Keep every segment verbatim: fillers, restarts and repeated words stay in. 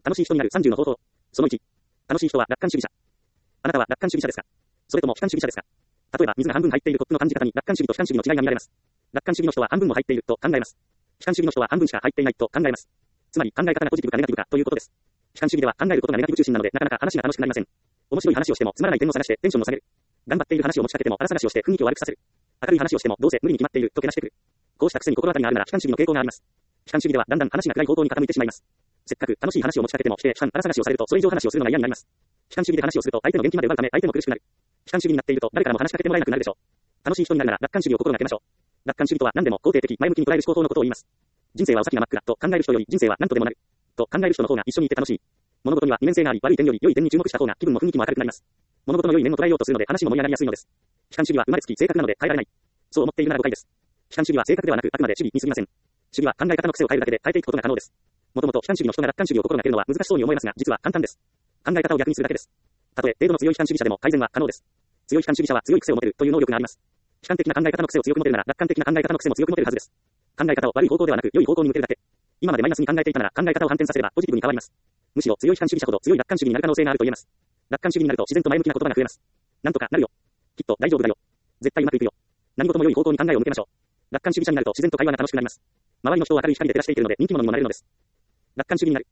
楽しい人になるさんじゅうの方法。そのいち。楽しい人は楽観主義者。あなたは楽観主義者ですか？それとも悲観主義者ですか？例えば、水が半分入っているコップの感じ方に楽観主義と悲観主義の違いが見られます。楽観主義の人は半分も入っていると考えます。悲観主義の人は半分しか入っていないと考えます。つまり考え方がポジティブかネガティブかということです。悲観主義では考えることがネガティブ中心なので、なかなか話が楽しくなりません。面白い話をしてもつまらない点を探してテンションを下げる。頑張っている話を持ちかけても荒探しをして雰囲気を悪くさせる。明るい話をしてもどうせ無理に決まっているとけなしてくる。こうした癖に心当たりがあるなら悲観主義の傾向があります。悲観主義ではだんだん話が暗い方向に傾いてしまいます。せっかく楽しい話を持ちかけても否定、批判、荒探しをされるとそれ以上話をするのが嫌になります。悲観主義で話をすると相手の元気まで奪うため相手も苦しくなる。悲観主義になっていると誰からも話しかけてもらえなくなるでしょう。楽しい人になるなら楽観主義を心がけましょう。楽観主義とは何でも肯定的、前向きに捉える思考法のことを言います。人生はお先が真っ暗と考える人より人生は何とでもなると考える人の方が一緒にいて楽しい。物事には二面性があり、悪い点より良い点に注目した方が気分も雰囲気も明るくなります。物事の良い面を捉えようとするので話も盛り上がりやすいのです。悲観主義は生まれつき性格なので変えられない。そう思っているなら誤解です。悲観主義は性格ではなくあくまで主義に過ぎません。主義は考え方の癖を変えるだけで変えていくことが可能です。もともと悲観主義の人が楽観主義を心がけるのは難しそうに思いますが、実は簡単です。考え方を逆にするだけです。たとえ程度の強い悲観主義者でも改善は可能です。強い悲観主義者は強い癖を持てるという能力があります。悲観的な考え方の癖を強く持てるなら楽観的な考え方の癖も強く持てるはずです。考え方を悪い方向ではなく良い方向に向けるだけ。今までマイナスに考えていたなら考え方を反転させればポジティブに変わります。むしろ強い悲観主義者ほど強い楽観主義になる可能性があると言えます。楽観主義になると自然と前向きな言葉が増えます。なんとかなるよ。きっと大丈夫だよ。絶対うまくいくよ。何事も良い方向に考えを向けましょう。楽観主義者になると自然と会話が楽しくなります。周りの人を明るい光で照らしていけるので人気者にもなれるのです。楽観主義になる。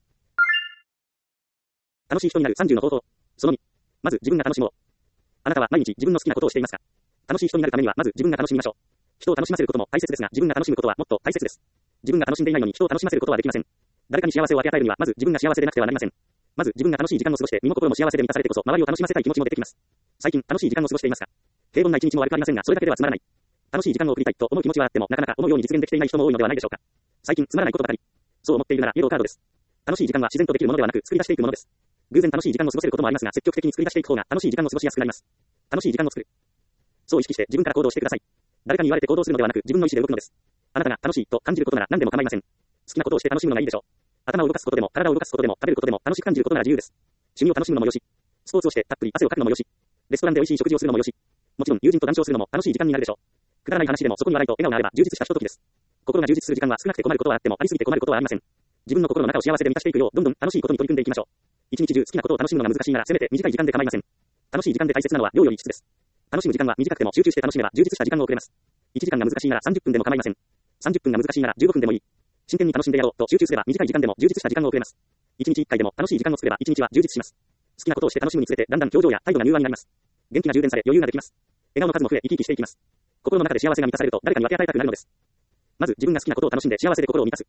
楽しい人になるさんじゅうの方法。そのに。まず自分が楽しもう。あなたは毎日自分の好きなことをしていますか？楽しい人になるためにはまず自分が楽しみましょう。人を楽しませることも大切ですが、自分が楽しむことはもっと大切です。自分が楽しんでいないのに人を楽しませることはできません。誰かに幸せを分け与えるにはまず自分が幸せでなくてはなりません。まず自分が楽しい時間を過ごして身も心も幸せで満たされてこそ周りを楽しませたい気持ちも出てきます。最近楽しい時間を過ごしていますか？平凡な一日も悪くありませんが、それだけではつまらない。楽しい時間を送りたいと思う気持ちはあってもなかなか思うように実現できていない人も多いのではないでしょうか。最近つまらないことばかり。そう思っているならイエローカードです。楽しい時間は自然とできるものではなく作り出していくものです。偶然楽しい時間を過ごせることもありますが、積極的に作り出していく方が楽しい時間を過ごしやすくなります。楽しい時間を作る。そう意識して自分から行動してください。誰かに言われて行動するのではなく自分の意思で動くのです。あなたが楽しいと感じることなら何でも構いません。好きなことをして楽しむのがいいでしょう。頭を動かすことでも体を動かすことでも食べることでも楽しく感じることなら自由です。趣味を楽しむのもよし、スポーツをしてたっぷり汗をかくのもよし、レストランで美味しい食事をするのもよし、もちろん友人と談笑するのも楽しい時間になるでしょう。くだらない話でもそこに笑いと笑顔があれば充実したひとときです。心が充実する時間は少なくて困ることはあってもありすぎて困ることはありません。自分の心の中を幸せで満たしていくようどんどん楽しいことに取り組んでいきましょう。一日中好きなことを楽しむのが難しいならせめて短い時間で構いません。楽しい時間で大切なのは量より質です。楽しむ時間は短くても集中して楽しめば充実した時間を送れます。いちじかんが難しいならさんじゅっぷんでも構いません。さんじゅっぷんが難しいならじゅうごふんでもいい。真剣に楽しんでやろうと集中すれば短い時間でも充実した時間を送れます。いちにちいっかいでも楽しい時間を作ればいちにちは充実します。好きなことをして楽しむにつれてだんだん表情や態度が柔和になります。元気が充電され余裕ができます。笑顔の数も増え生き生きしていきます。心の中で幸せが満たされると誰かに分け与えたくなるのです。まず自分が好きなことを楽しんで幸せで心を満たす。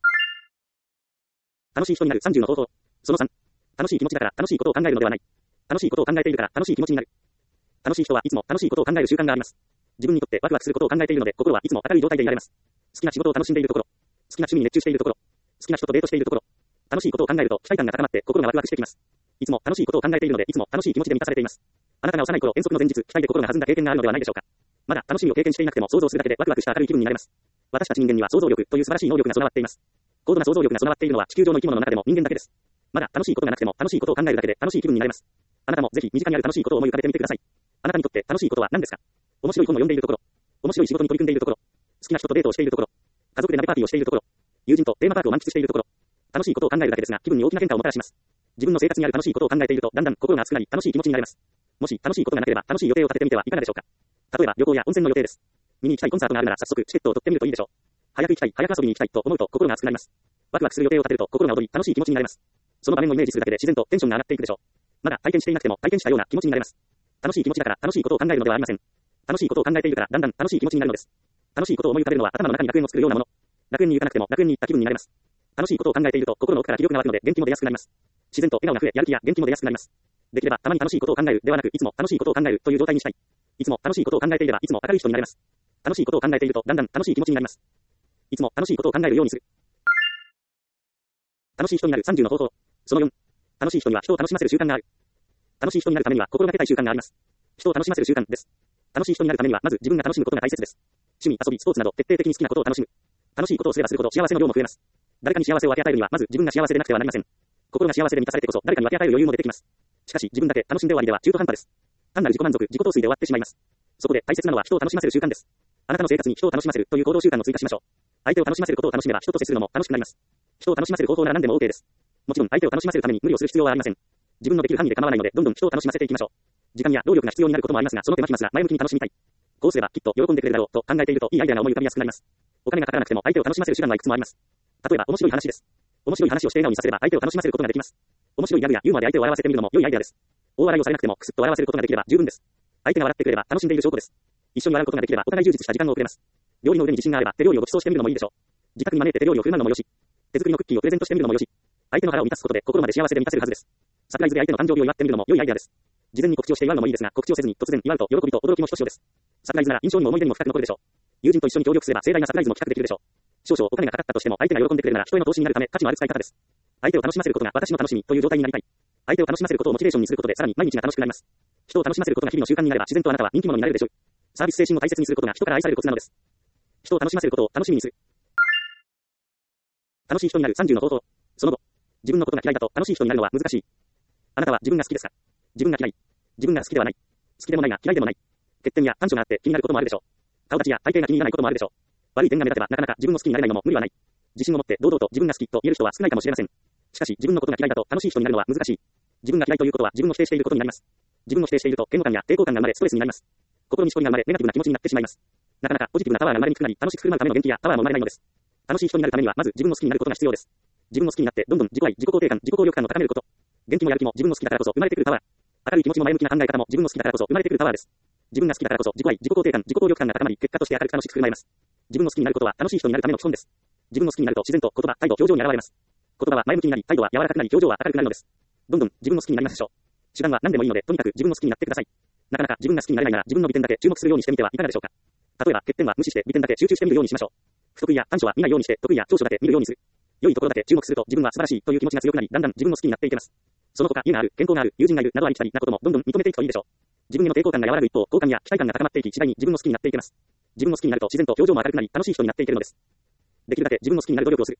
楽しい人になるさんじゅうの方法。そのさん。楽しい気持ちだから楽しいことを考えるのではない。楽しいことを考えているから楽しい気持ちになる。楽しい人はいつも楽しいことを考える習慣があります。自分にとってワクワクすることを考えているので心はいつも明るい状態でいられます。好きな仕事を楽しんでいるところ、好きな趣味に熱中しているところ、好きな人とデートしているところ、楽しいことを考えると期待感が高まって心がワクワクしてきます。いつも楽しいことを考えているのでいつも楽しい気持ちで満たされています。あなたが幼い頃遠足の前日期待で心が弾んだ経験があるのではないでしょうか。まだ楽しみを経験していなくても想像するだけでワクワクした明るい気分になれます。私たち人間には想像力という素晴らしい能力が備わっています。高度な想像力が備わっているのは地球上の生き物の中でも人間だけです。まだ楽しいことがなくても楽しいことを考えるだけで楽しい気分になれます。あなたもぜひ身近にある楽しいことを思い浮かべてみてください。あなたにとって楽しいことは何ですか？面白い本を読んでいるところ、面白い仕事に取り組んでいるところ、好きな人とデートをしているところ、家族で鍋パーティーをしているところ、友人とテーマパークを満喫しているところ、楽しいことを考えるだけですが気分に大きな変化をもたらします。自分の生活にある楽しいことを考えているとだんだん心が熱くなり楽しい気持ちになれます。もし楽しいことがなければ楽しい予定を立ててみてはいかがでしょうか。例えば旅行や温泉の予定です。見に行きたいコンサートがあるなら早速チケットを取ってみるといいでしょう。早く行きたい、早く遊びに行きたいと思うと心が熱くなります。ワクワクする予定を立てると心が躍り楽しい気持ちになれます。その場面をイメージするだけで自然とテンションが上がっていくでしょう。まだ体験していなくても体験したような気持ちになれます。楽しい気持ちだから楽しいことを考えるのではありません。楽しいことを考えているからだんだん楽しい気持ちになるのです。楽しいことを思い浮かべるのは頭の中に楽園を作るようなもの。楽園に行かなくても楽園に行った気分になれます。楽しいことを考えていると心の奥から気力が湧くので元気も出やすくなります。自然と笑顔が増えやる気や元気も出やすくなります。できればたまに楽しいことを考えるではなくいつも楽しいことを考えるという状態にしたい。いつも楽しいことを考えていればいつも明るい人になれます。楽しいことを考えているとだんだん楽しい気持ちになります。いつも楽しいことを考えるようにする。楽しい人になるさんじゅうの方法。そのよん。楽しい人には人を楽しませる習慣がある。楽しい人になるためには心がけたい習慣があります。人を楽しませる習慣です。楽しい人になるためにはまず自分が楽しむことが大切です。趣味、遊び、スポーツなど徹底的に好きなことを楽しむ。楽しいことをすればするほど幸せの量も増えます。誰かに幸せを分け与えるにはまず自分が幸せでなくてはなりません。心が幸せで満たされてこそ誰かに分け与える余裕も出てきます。しかし自分だけ楽しんで終わりでは中途半端です。単なる自己満足、自己陶酔で終わってしまいます。そこで大切なのは人を楽しませる習慣です。あなたの生活に人を楽しませるという行動習慣を追加しましょう。相手を楽しませることを楽しめば人と接するのも楽しくなります。人を楽しませる方法なら何でも OK です。 もちろん相手を楽しませるために無理をする必要はありません。自分のできる範囲で構わないので、どんどん人を楽しませていきましょう。時間や労力が必要になることもありますが、その手間暇すら前向きに楽しみたい。こうすればきっと喜んでくれるだろうと考えていると、いいアイデアが思い浮かびやすくなります。お金がかからなくても相手を楽しませる手段はいくつもあります。例えば面白い話です。面白い話をして笑顔にさせれば相手を楽しませることができます。面白いギャグやユーモアで相手を笑わせてみるのも良いアイデアです。大笑いをされなくてもクスッと笑わせることができれば十分です。相手が笑ってくれれば楽しんでいる証拠です。一緒に笑うことができればお互い充実した時間を送れます。料理の腕に自信があれば手料理をご馳走してみるのもいいでしょう。自宅に招いて手料理を振る舞うのもよし、手作りのクッキーをプレゼントしてみるのもよし、相手の腹を満たすことで心まで幸せで満たせるはずです。サプライズで相手の誕生日を祝ってみるのも良いアイデアです。事前に告知をして祝うのもいいですが、告知をせずに突然祝うと喜びと驚きもひとしおです。サプライズなら印象にも思い出にも深く残るでしょう。友人と一緒に協力すれば盛大なサプライズも企画できるでしょう。少々お金がかかったとしても相手が喜んでくれるなら人への投資になるため価値のある使い方です。相手を楽しませることが私の楽しみという状態になりたい。相手を楽しませることをモチベーションにすることでさらに毎日が楽しくなります。人を楽しませることが日々の習慣になれば自然とあなたは人気者になれるでしょう。サービス精神を大切にすることが人から愛されるコツなのです。人を楽しませることを楽しみにする。楽しい人になるさんじゅうの方法。その後、自分のことが嫌いだと楽しい人になるのは難しい。あなたは自分が好きですか？自分が嫌い。自分が好きではない。好きでもないが嫌いでもない。欠点や短所があって気になることもあるでしょう。顔立ちや体型が気に入らないこともあるでしょう。悪い点が目立てばなかなか自分を好きになれないのも無理はない。自信を持って堂々と自分が好きと言える人は少ないかもしれません。しかし自分のことが嫌いだと楽しい人になるのは難しい。自分が嫌いということは自分を否定していることになります。自分を否定していると嫌悪感や抵抗感が生まれストレスになります。心にしこりが生まれネガティブな気持ちになってしまいます。なかなかポジティブなパワーが生まれにくくなり楽しく振る舞うための元気やパワーも生まれないのです。楽しい人になるためにはまず自分を好きになることが必要です。自分を好きになってどんどん自己愛、自己肯定感、自己効力感を高めること。元気もやる気も自分の好きだからこそ生まれてくるパワー。明るい気持ちも前向きな考え方も自分の好きだからこそ生まれてくるパワーです。自分が好きだからこそ自己愛、自己肯定感、自己効力感が高まり結果として明るく楽しく振る舞います。自分の好きになることは楽しい人になるための基本です。自分の好きになると自然と言葉、態度、表情に現れます。言葉は前向きになり、態度は柔らかくなり、表情は明るくなるのです。どんどん自分の好きになりましょう。手段は何でもいいので、とにかく自分の好きになってください。なかなか自分が好きになれないなら自分の美点だけ注目するようにしてみてはいかがでしょうか。例えば欠点は無視して美点だけ集中してみるようにしましょう。不得意や短所は見ないようにして得意や長所だけ見るようにする。良いところだけ注目すると自分は素晴らしいという気持ちが強くなり、だんだん自分の好きになっていけます。その他家がある、健康がある、友人がいるなどありきたりなこともどんどん認めていくといいでしょう。自分への抵抗感が和らぐ一方、好感や期待感が高まっていき、次第に自分の好きになっていけます。自分の好きになると自然と表情も明るくなり、楽しい人になっていけるのです。できるだけ自分の好きになる努力をする。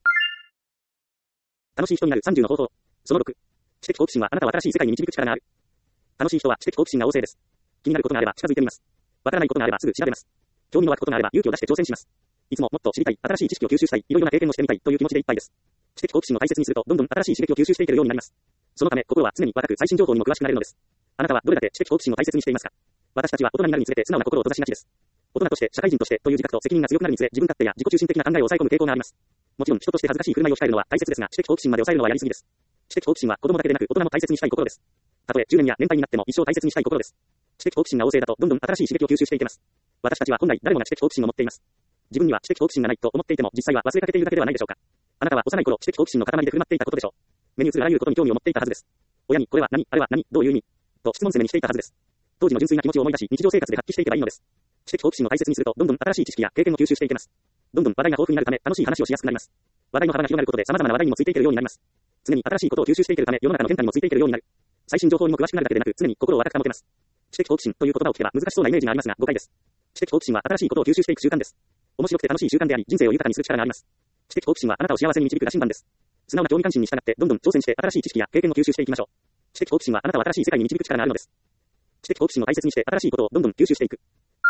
楽しい人になるさんじゅうの方法。そのろく。知的好奇心はあなたを新しい世界に導く力がある。楽しい人は知的好奇心が旺盛です。気になることがあれば近づいてみます。わからないことがあればすぐ調べます。興味の湧くことがあれば勇気を出して挑戦します。いつももっと知りたい、新しい知識を吸収したい、いろいろな経験をしてみたいという気持ちでいっぱいです。知的好奇心を大切にするとどんどん新しい刺激を吸収していけるようになります。そのため心は常に若く最新情報にも詳しくなれるのです。あなたはどれだけ知的好奇心を大切にしていますか？私たちは大人になるにつれて素直な心を閉ざしがちです。大人として社会人としてという自覚と責任が強くなるにつれ自分勝手や自己中心的な考えを抑え込む傾向があります。もちろん人として恥ずかしい振る舞いを控えるのは大切ですが、知的好奇心まで抑えるのはやりすぎです。知的好奇心は子供だけでなく大人も大切にしたい心です。たとえじゅうねんや年配になっても一生大切にしたい心です。知的好奇心が旺盛だとどんどん新しい刺激を吸収していけます。私たちは本来誰もが知的好奇心を持っています。自分には知的好奇心がないと思っていても実際は忘れかけているだけではないでしょうか。あなたは幼い頃知的好奇心の塊で振る舞っていたことでしょう。目に映るあらゆることに興味を持っていたはずです。親にこれは何、あれは何、どういう意味と質問攻めにしていたはずです。当時の純粋な気持ちを思い出し日常生活で発揮していけばいいのです。知的好奇心を大切にするとどんどん新しい知識や経験を吸収していけます。どんどん話題が豊富になるため楽しい話をしやすくなります。話題の幅が広がることで様々な話題にもついていけるようになります。常に新しいことを吸収していけるため世の中の変化にもついていけるようになる。最新情報にも詳しくなるだけでなく常に心を若く保てます。知的好奇心という言葉を聞けば難しそうなイメージがありますが誤解です。知的好奇心は新しいことを吸収していく習慣です。面白くて楽しい習慣であり人生を豊かにする力があります。知的好奇心はあなたを幸せに導く羅針盤です。素直な興味関心に従ってどんどん挑戦して新しい知識や経験を吸収していきましょう。知的好奇心はあなたを新しい世界に導く力があるのです。知的好奇心を大切にして新しいことをどんどん吸収していく。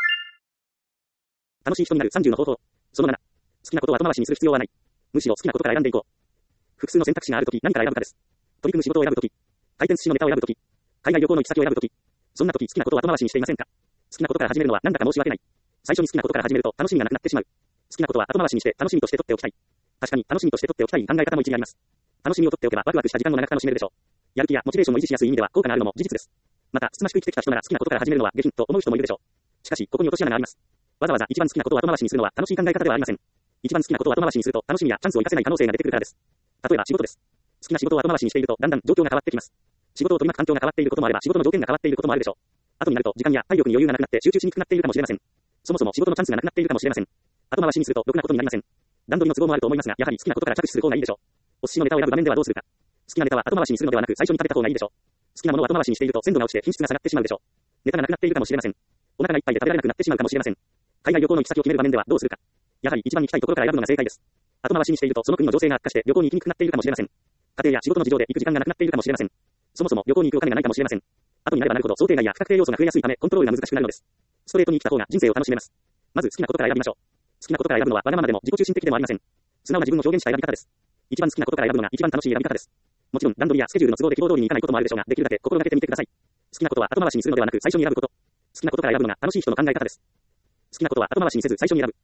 楽しい人になるさんじゅうの方法。そのなな。好きなことは後回しにする必要はない。むしろ好きなことから選んでいこう。複数の選択肢があるとき何から選ぶかです。取り組む仕事を選ぶとき、回転寿司のネタを選ぶとき、海外旅行の行き先を選ぶとき、そんなとき好きなことを後回しにしていませんか？好きなことから始めるのはなんだか申し訳ない。最初に好きなことから始めると楽しみがなくなってしまう。好きなことは後回しにして楽しみとして取っておきたい。確かに楽しみとして取っておきたい考え方も一理あります。楽しみを取っておけばワクワクした時間も長く楽しめるでしょう。やる気やモチベーションを維持しやすい意味では効果があるのも事実です。また、つつましく生きてきた人なら好きなことから始めるのは下品と思う人もいるでしょう。しかし、ここに落とし穴があります。わざわざ一番好きなことを後回しにするのは楽しい考え方ではありません。一番好きなことを後回しにすると楽しみやチャンスを生かせない可能性が出てくるからです。例えば仕事です。好きな仕事を後回しにしているとだんだん状況が変わってきます。仕事を取り巻く環境が変わっていることもあれば仕事の条件が変わっていることもあるでしょう。後になると時間や体力に余裕がなくなって集中しにくくなっているかもしれません。そもそも仕事のチャンスがなくなっているかもしれません。後回しにするとろくなことになりません。段取りの都合もあると思いますが、やはり好きなことから着手する方がいいでしょう。お寿司のネタを選ぶ場面ではどうするか。好きなネタは後回しにするのではなく最初に食べた方がいいでしょう。好きなものを後回しにしていると鮮度が落ちて品質が下がってしまうでしょう。ネタがなくなっているかもしれません。お腹がいっぱいで食べられなくなってしまうかもしれません。海外旅行の行き先を決める場面ではどうするか。やはり一番行きたいところから選ぶのが正解です。後回しにしているとその国の情勢が悪化して旅行に行きにくくなっているかもしれません。家庭や仕事の事情で行く時間がなくなっているかもしれません。そもそも旅行に行くお金がないかもしれません。後になればなるほど想定外や不確定要素が増えやすいためコントロールが難しくなるのです。ストレートに生きた方が人生を楽しめます。まず好きなことから選びましょう。好きなことから選ぶのはわがままでも自己中心的でもありません。素直な自分を表現した選び方です。 一番好きなことから選ぶのが一番楽しい選び方です。もちろん、段取りやスケジュールの都合で希望通りにいかないこともあるでしょうが、できるだけ心がけてみてください。好きなことは後回しにするのではなく最初に選ぶこと。好きなことから選ぶのが楽しい人の考え方です。好きなことは後回しにせず最初に選ぶ。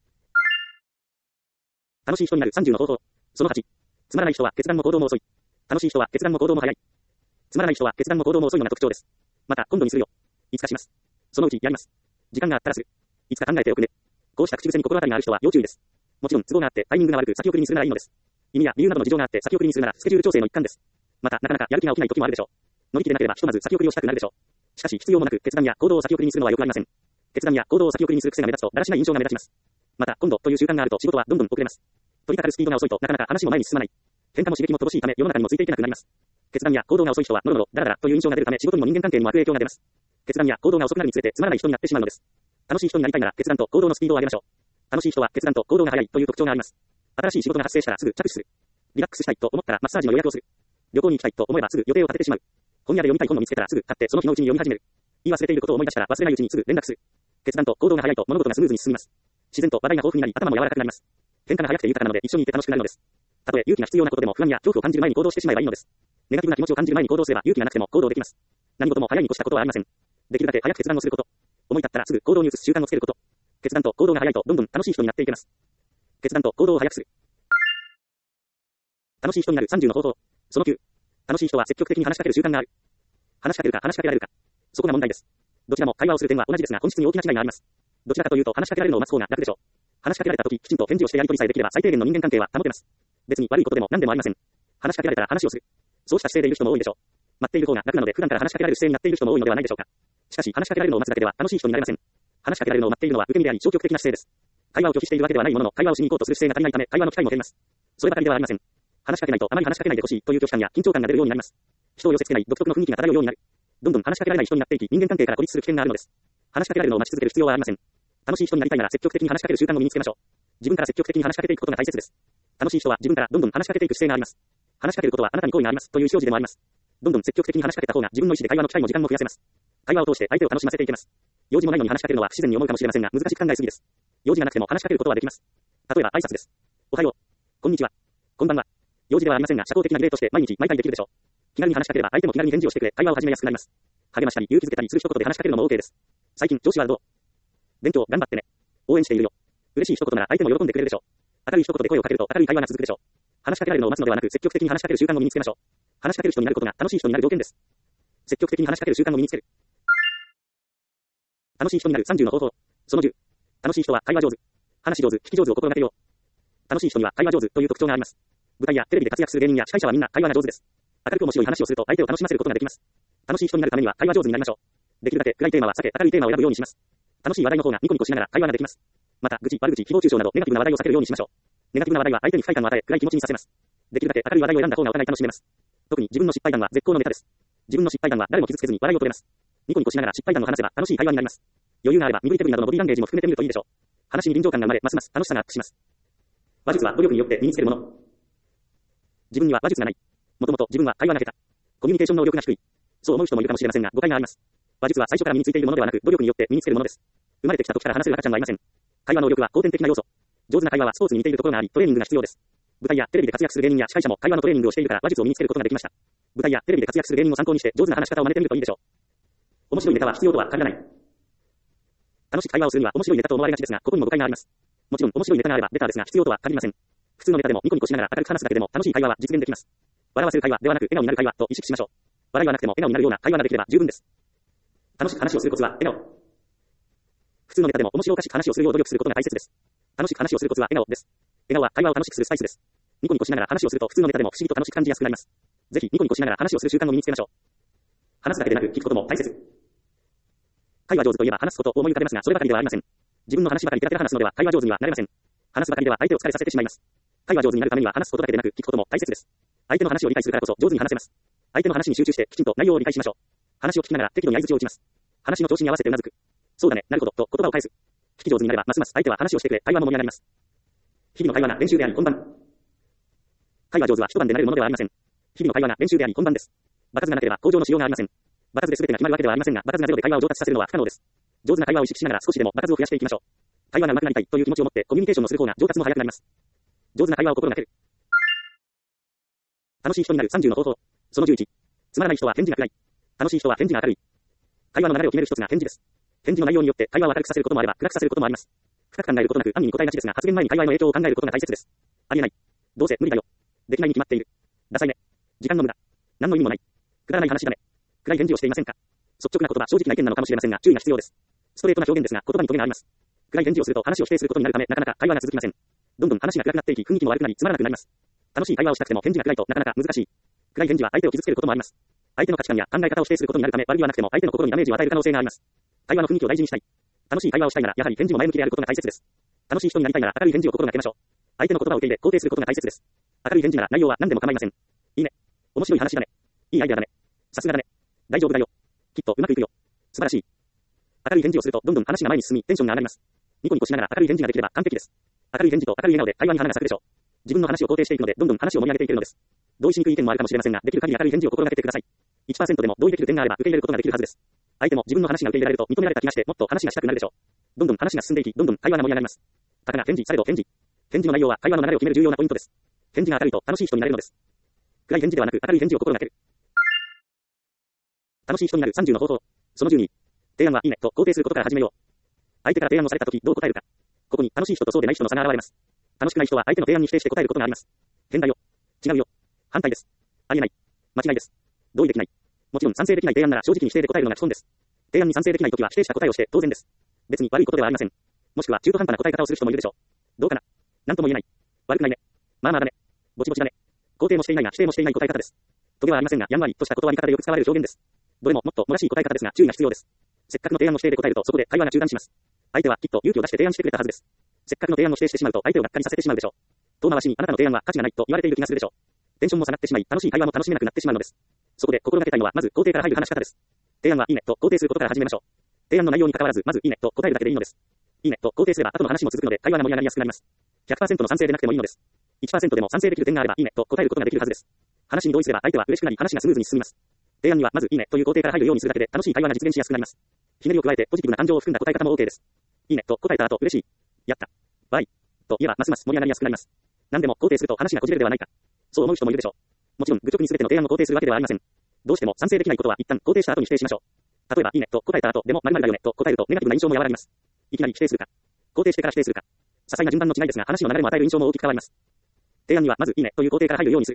楽しい人になるさんじゅうの方法。そのはち。つまらない人は決断も行動も遅い。楽しい人は決断も行動も早い。つまらない人は決断も行動も遅いのが特徴です。また、今度にするよ。いつかします。そのうちやります。時間があったらすぐ。いつか考えておくね。こうした口癖に心当たりがある人は要注意です。もちろん都合があってタイミングが悪く先送りにするならいいのです。意味や理由などの事情があって先送りにするならスケジュール調整の一環です。また、なかなかやる気が起きない時もあるでしょう。乗り切れなければひとまず先送りをしたくなるでしょう。しかし必要もなく決断や行動を先送りにするのはよくありません。決断や行動を先送りにする癖が目立つとだらしない印象が目立ちます。また、今度という習慣があると仕事はどんどん遅れます。取り掛かるスピードが遅いとなかなか話も前に進まない。変化も刺激も乏しいため世の中にもついていけなくなります。決断や行動が遅い人はノロノロダラダラという印象が出るため仕事にも人間関係にも悪影響が出ます。決断や行動が遅くなるにつれてつまらない人になってしまうのです。楽しい人になりたいなら決断と行動のスピードを上げましょう。楽しい人は決断と行動が早いという特徴があります。新しい仕事が発生したらすぐ着手する。リラックスしたいと思ったらマッサージの予約をする。旅行に行きたいと思えばすぐ予定を立ててしまう。本屋で読みたい本を見つけたらすぐ買ってその日のうちに読み始める。言い忘れていることを思い出したら忘れないうちにすぐ連絡する。決断と行動が早いと物事がスムーズに進みます。自然と話題が豊富になり頭も柔らかくなります。変化が早くて豊かなので一緒にいて楽しくなるのです。たとえ勇気が必要なことでも不安や恐怖を感じる前に行動してしまえばいいのです。ネガティブな気持ちを感じる前に行動すれば勇気がなくても行動できます。何事も早いに越したことはありません。できるだけ早く決断をすること。思い立ったらすぐ行動に移す習慣をつけること。決断と行動が早いとどんどん楽しい人になっていけます。決断と行動を早くする。楽しい人になるさんじゅうの方法。そのきゅう。楽しい人は積極的に話しかける習慣がある。話しかけるか話しかけられるか。そこが問題です。どちらも会話をする点は同じですが本質に大きな違いがあります。どちらかというと話しかけられるのを待つ方が楽でしょう。話しかけられたとききちんと返事をしてやり取りさえできれば最低限の人間関係は保てます。別に悪いことでも何でもありません。話しかけられたら話をする。そうした姿勢でいる人も多いでしょう。待っている方が楽なので普段から話しかけられる姿勢になっている人も多いのではないでしょうか。しかし話しかけられるのを待つだけでは楽しい人になれません。話しかけられるのを待っているのは受け身であり消極的な姿勢です。会話を拒否しているわけではないものの会話をしに行こうとする姿勢が足りないため会話の機会も減ります。そればかりではありません。話しかけないとあまり話しかけないでほしいという拒否感や緊張感が出るようになります。人を寄せ付けない独特の雰囲気が漂うようになる。どんどん話しかけられない人になっていき人間関係から孤立する危険があるのです。話しかけられるのを待ち続ける必要はありません。楽しい人になりたいなら積極的に話しかける習慣を身につけましょう。自分から積極的に話しかけていくことが大切です。楽しい人は自分からどんどん話しかけていく姿勢があります。話しかけることはあなたに好意がありますという表示でもあります。どんどん積極的に話しかけた方が自分の意思で会話の機会も時間も増やせます。会話を通して相手を楽しませていけます。用事もないのに話しかけるのは不自然に思うかもしれませんが難しく考えすぎです。用事がなくても話しかけることはできます。例えば挨拶です。おはよう。こんにちは。こんばんは。用事ではありませんが社交的な例として毎日毎回できるでしょう。気軽に話しかければ相手も気軽に返事をしてくれ会話を始めやすくなります。励ましたり勇気づけたりする一言で話しかけるのも OK です。最近調子はどう？勉強頑張ってね。応援しているよ。嬉しい一言なら相手も喜んでくれるでしょう。明るい一言で声をかけると明るい会話が続くでしょう。話しかけられるのを待つのではなく積極的に話しかける習慣を身につけましょう。話しかける人になることが楽しい人になる条件です。積極的に話しかける習慣を身につける。楽しい人になるさんじゅうの方法。そのじゅう。楽しい人は会話上手。話し上手、聞き上手を心がけよう。楽しい人には会話上手という特徴があります。舞台やテレビで活躍する芸人や司会者はみんな会話が上手です。明るく面白い話をすると相手を楽しませることができます。楽しい人になるためには会話上手になりましょう。できるだけ暗いテーマは避け明るいテーマを選ぶようにします。楽しい話題の方がニコニコしながら会話ができます。また、愚痴、悪口、誹謗中傷などネガティブな話題を避けるようにしましょう。ネガティブな話題は相手に不快感を与え、暗い気持ちにさせます。できるだけ明るい話題を選んだ方がお互い楽しめます。特に自分の失敗談は絶好のネタです。自分の失敗談は誰も傷つけずに笑いを取れます。ニコニコしながら失敗談を話せば楽しい会話になります。余裕があれば身振り手振りなどのボディランゲージも含めてみるといいでしょう。話に臨場感が生まれ、ますます楽しさがアップします。話術は努力によって身につけるもの。自分には話術がない。もともと自分は会話が下手。コミュニケーション能力が低い。そう思う人もいるかもしれませんが誤解があります。話術は最初から身についているものではなく努力によって身につけるものです。生まれてきた時から話せる赤ちゃんはいません。会話能力は後天的な要素。上手な会話はスポーツに似ているところがあり、トレーニングが必要です。舞台やテレビで活躍する芸人や司会者も会話のトレーニングをしているから話術を身につけることができました。舞台やテレビで活躍する芸人を参考にして上手な話し方を真似てみるといいでしょう。面白いネタは必要とは限らない。楽しく会話をするには面白いネタと思われがちですが、ここにも誤解があります。もちろん面白いネタがあればベターですが必要とは限りません。普通のネタでもニコニコしながら明るく話すだけでも楽しい会話は実現できます。笑わせる会話ではなく笑顔になる会話と意識しましょう。笑いはなくても笑顔になるような会話ができれば十分です。楽しく話をするコツは笑顔。普通のネタでも面白おかしく話をするよう努力することが大切です。楽しく話をするコツは笑顔です。笑顔は会話を楽しくするスパイスです。ニコニコしながら話をすると普通のネタでも不思議と楽しく感じやすくなります。ぜひニコニコしながら話をする習慣を身につけましょう。話すだけでなく聞くことも大切。会話上手といえば話すことを思い浮かべますがそればかりではありません。自分の話ばかりペラペラ話すのでは会話上手にはなれません。話すばかりでは相手を疲れさせてしまいます。会話上手になるためには話すことだけでなく聞くことも大切です。相手の話を理解するからこそ上手に話せます。相手の話に集中してきちんと内容を理解しましょう。話を聞きながら適度に相槌を打ちます。話の調子に合わせてうなずく。そうだね、なるほどと言葉を返す。聞き上手になればますます相手は話をしてくれ会話も盛り上がります。日々の会話が練習であり本番。会話上手は一晩でなれるものではありません。日々の会話が練習であり本番です。場数がなければ向上のしようがありません。場数で全てが決まるわけではありませんが場数がゼロで会話を上達させるのは不可能です。上手な会話を意識しながら少しでも場数を増やしていきましょう。会話が上手くなりたいという気持ちを持ってコミュニケーションをする方が上達も早くなります。上手な会話を心がける。 楽しい人になるさんじゅうの方法。そのじゅういち。つまらない人は返事が暗い。楽しい人は返事が明るい。会話の流れを決める一つが返事です。返事の内容によって会話を明るくさせることもあれば暗くさせることもあります。深く考えることなく暗に答えがちですが、発言前に会話への影響を考えることが大切です。ありえない。どうせ無理だよ。できないに決まっている。ダサいね。時間の無駄。何の意味もない。くだらない話だね。暗い返事をしていませんか。率直な言葉、正直な意見なのかもしれませんが、注意が必要です。ストレートな表現ですが、言葉にトゲがあります。暗い返事をすると話を否定することになるため、なかなか会話が続きません。どんどん話が暗くなっていき、雰囲気も悪くなり、つまらなくなります。楽しい会話をしたくても返事が暗いとなかなか難しい。暗い返事は相手を傷つけることもあります。相手の価値観や考え方を否定することになるため、悪気はなくても相手の心にダメージを与える可能性があります。会話の雰囲気を大事にしたい。楽しい会話をしたいなら、やはり返事も前向きであることが大切です。楽しい人になりたいなら明るい返事を心がけましょう。相手の言葉を受け入れ、肯定することが大切です。明るい返事なら内容は何でも構いません。いいね。面白い話だね。いいアイデアだね。さすがだね。大丈夫だよ。きっとうまくいくよ。素晴らしい。明るい返事をするとどんどん話が前に進み、テンションが上がります。ニコニコしながら明るい返事ができれば完璧です。明るい返事と明るい笑顔で会話に花が咲くでしょう。自分の話を肯定していくので、どんどん話を盛り上げていけるのです。同意しにくい意見もあるかもしれませんが、できる限り明るい返事を心がけてください。いちパーセント でも同意できる点があれば受け入れることができるはずです。相手も自分の話が受け入れられると認められた気がして、もっと話がしたくなるでしょう。どんどん話が進んでいき、どんどん会話が盛り上がります。たかが返事されど返事。返事の内容は会話の流れを決める重要なポイントです。返事が明るいと楽しい人になれるのです。暗い返事ではなく明るい返事を心がける。楽しい人になるさんじゅうの方法。そのじゅうに。提案はいいねと肯定することから始めよう。相手から提案をされたときどう答えるか。ここに楽しい人とそうでない人の差が現れます。楽しくない人は相手の提案に否定して答えることがあります。変だよ。違うよ。反対です。ありえない。間違いです。同意できない。もちろん賛成できない提案なら正直に否定で答えるのが基本です。提案に賛成できないときは否定した答えをして当然です。別に悪いことではありません。もしくは中途半端な答え方をする人もいるでしょう。どうかな。なんとも言えない。悪くないね。まあまあだね。ぼちぼちだね。肯定もしていないが否定もしていない答え方です。トゲはありませんが、やんわりとした断り方でよく使われる表現です。どれももっともらしい答え方ですが注意が必要です。せっかくの提案を否定で答えるとそこで会話が中断します。相手はきっと勇気を出して提案してくれたはずです。せっかくの提案を否定してしまうと相手をがっかりさせてしまうでしょう。遠回しにあなたの提案は価値がないと言われている気がするでしょう。テンションも下がってしまい、楽しい会話も楽しめなくなってしまうのです。そこで心がけたいのはまず肯定から入る話し方です。提案はいいねと肯定することから始めましょう。提案の内容に関わらずまずいいねと答えるだけでいいのです。いいねと肯定すれば後の話も続くので会話が盛り上がりやすくなります。ひゃくパーセント の賛成でなくてもいいのです。いちパーセント でも賛成できる点があればいいねと答えることができるはずです。話に同意すれば相手は嬉しくなり話がスムーズに進みます。提案にはまずいいねという肯定から入るようにするだけで楽しい会話が実現しやすくなります。ひねりを加えてポジティブな感情を含んだ答え方も OK です。いいねと答えた後嬉しい。やった。わい。と言えばますます盛り上がりやすくなります。何でも肯定すると話がこじれるではないか。そう思う人もいるでしょう。もちろん愚直に全ての提案を肯定するわけではありません。どうしても賛成できないことは一旦肯定した後に否定しましょう。例えばいいねと答えた後でも〇〇だよねと答えるとネガティブな印象も和らぎます。いきなり否定するか。肯定してから否定するか。些細な順番の違いですが話の流れも与える印象も大きく変わります。提案にはまずいいねという肯定から入るようにする。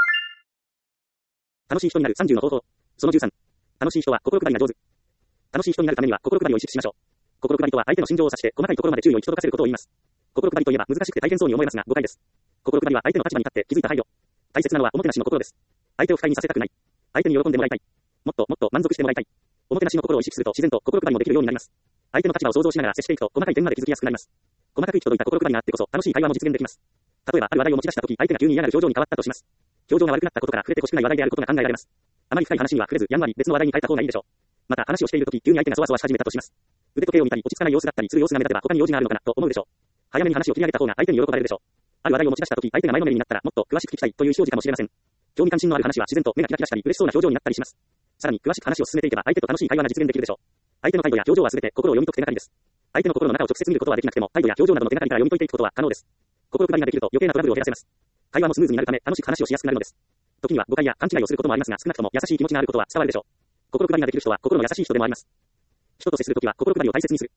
楽しい人になるさんじゅうの方法。そのじゅうさん。楽しい人は心配りが上手。楽しい人になるためには心配りを意識しましょう。心配りとは相手の心情を指して細かいところまで注意を行き届かせることを言います。心配りといえば難しくて大変そうに思えますが誤解です。心配りは相手の立場に立って気づいた配慮。大切なのはおもてなしの心です。相手を不快にさせたくない。相手に喜んでもらいたい。もっともっと満足してもらいたい。おもてなしの心を意識すると自然と心配りもできるようになります。相手の立場を想像しながら接していくと細かい点まで気づきやすくなります。細かく行き届いた心配りがあってこそ楽しい会話も実現できます。例えばある話題を持ち出したとき相手が急に嫌がる表情に変わったとします。表情が悪くなったことから触れてほしくない話題であることが考えられます。あまり深い話には触れずやんわり別の話題に変えた方がいいでしょう。また話をしているとき急に相手がそわそわし始めたとします。腕時計を見たり落ち着かない様子だったりする様子が目立てば他に用事があるのかなと思うでしょう。早めに話を切り上げた方が相手に喜ばれるでしょう。ある話題を持ち出したとき相手が前のめりになったらもっと詳しく聞きたいという意思表示かもしれません。興味関心のある話は自然と目がキラキラしたり嬉しそうな表情になったりします。さらに詳しく話を進めていけば相手と楽しい会話が実現できるでしょう。相手の態度や表情は全て心を読み解く手がかりです。相手の心の中を直接見ることはできなくても態度や表情などの手がかりから読み解いていくことは可能です。心配りができると余計なトラブルを減らせます。会話もスムーズになるため楽しく話をしやすくなるのです。時には誤解や勘違いをすることもありますが少なくとも優しい気持ちがあることは伝わるでしょう。心配りができる人は心の優しい人でもあります。人と接するときは心配りを大切にする。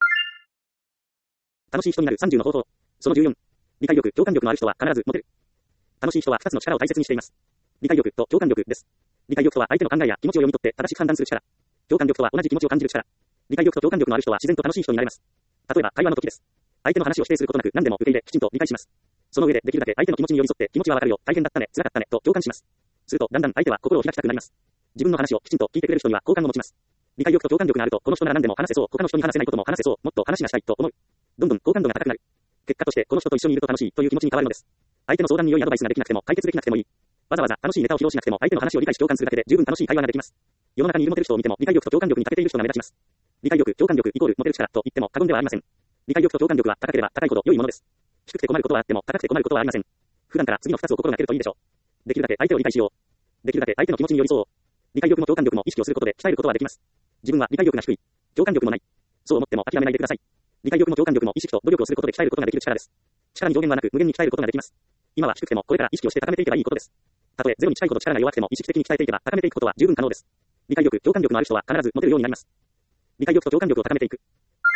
楽しい人になるさんじゅうの方法。そのじゅうよん。理解力、共感力のある人は必ずモテる。楽しい人はふたつの力を大切にしています。理解力と共感力です。理解力とは相手の考えや気持ちを読み取って正しく判断する力。共感力とは同じ気持ちを感じる力。理解力と共感力のある人は自然と楽しい人になれます。例えば会話の時です。相手の話を否定することなく何でも受け入れきちんと理解します。その上でできるだけ相手の気持ちに寄り添って気持ちはわかるよ、大変だったね、辛かったねと共感します。するとだんだん相手は心を開きたくなります。自分の話をきちんと聞いてくれる人には好感を持ちます。理解力と共感力があるとこの人なら何でも話せそう、他の人に話せないことも話せそう、もっと話がしたいと思う。どんどん好感度が高くなる。結果としてこの人と一緒にいると楽しいという気持ちに変わるのです。相手の相談に良いアドバイスができなくても解決できなくてもいい。わざわざ楽しいネタを披露しなくても相手の話を理解し共感するだけで十分楽しい会話ができます。世の中にいるモテる人を見ても理解力と共感力に長けている人が目立ちます。理解力、共感力イコールモテる力と言っても過言ではありません。理解力と共感力は高ければ高いほど良いものです。低くて困ることはあっても高くて困ることはありません。普段から次のふたつを心がけるといいでしょう。できるだけ相手を理解しよう。できるだけ相手の気持ちに寄り添おう。理解力も共感力も意識をすることで鍛えることはできます。自分は理解力が低い。共感力もない。そう思っても諦めないでください。理解力も共感力も意識と努力をすることで鍛えることができる力です。力に上限はなく無限に鍛えることができます。今は低くてもこれから意識をして高めていけばいいことです。 たとえゼロに近いほど力が弱くても意識的に鍛えていけば高めていくことは十分可能です。理解力、共感力のある人は必ず持てるようになります。理解力と共感力を高めていく。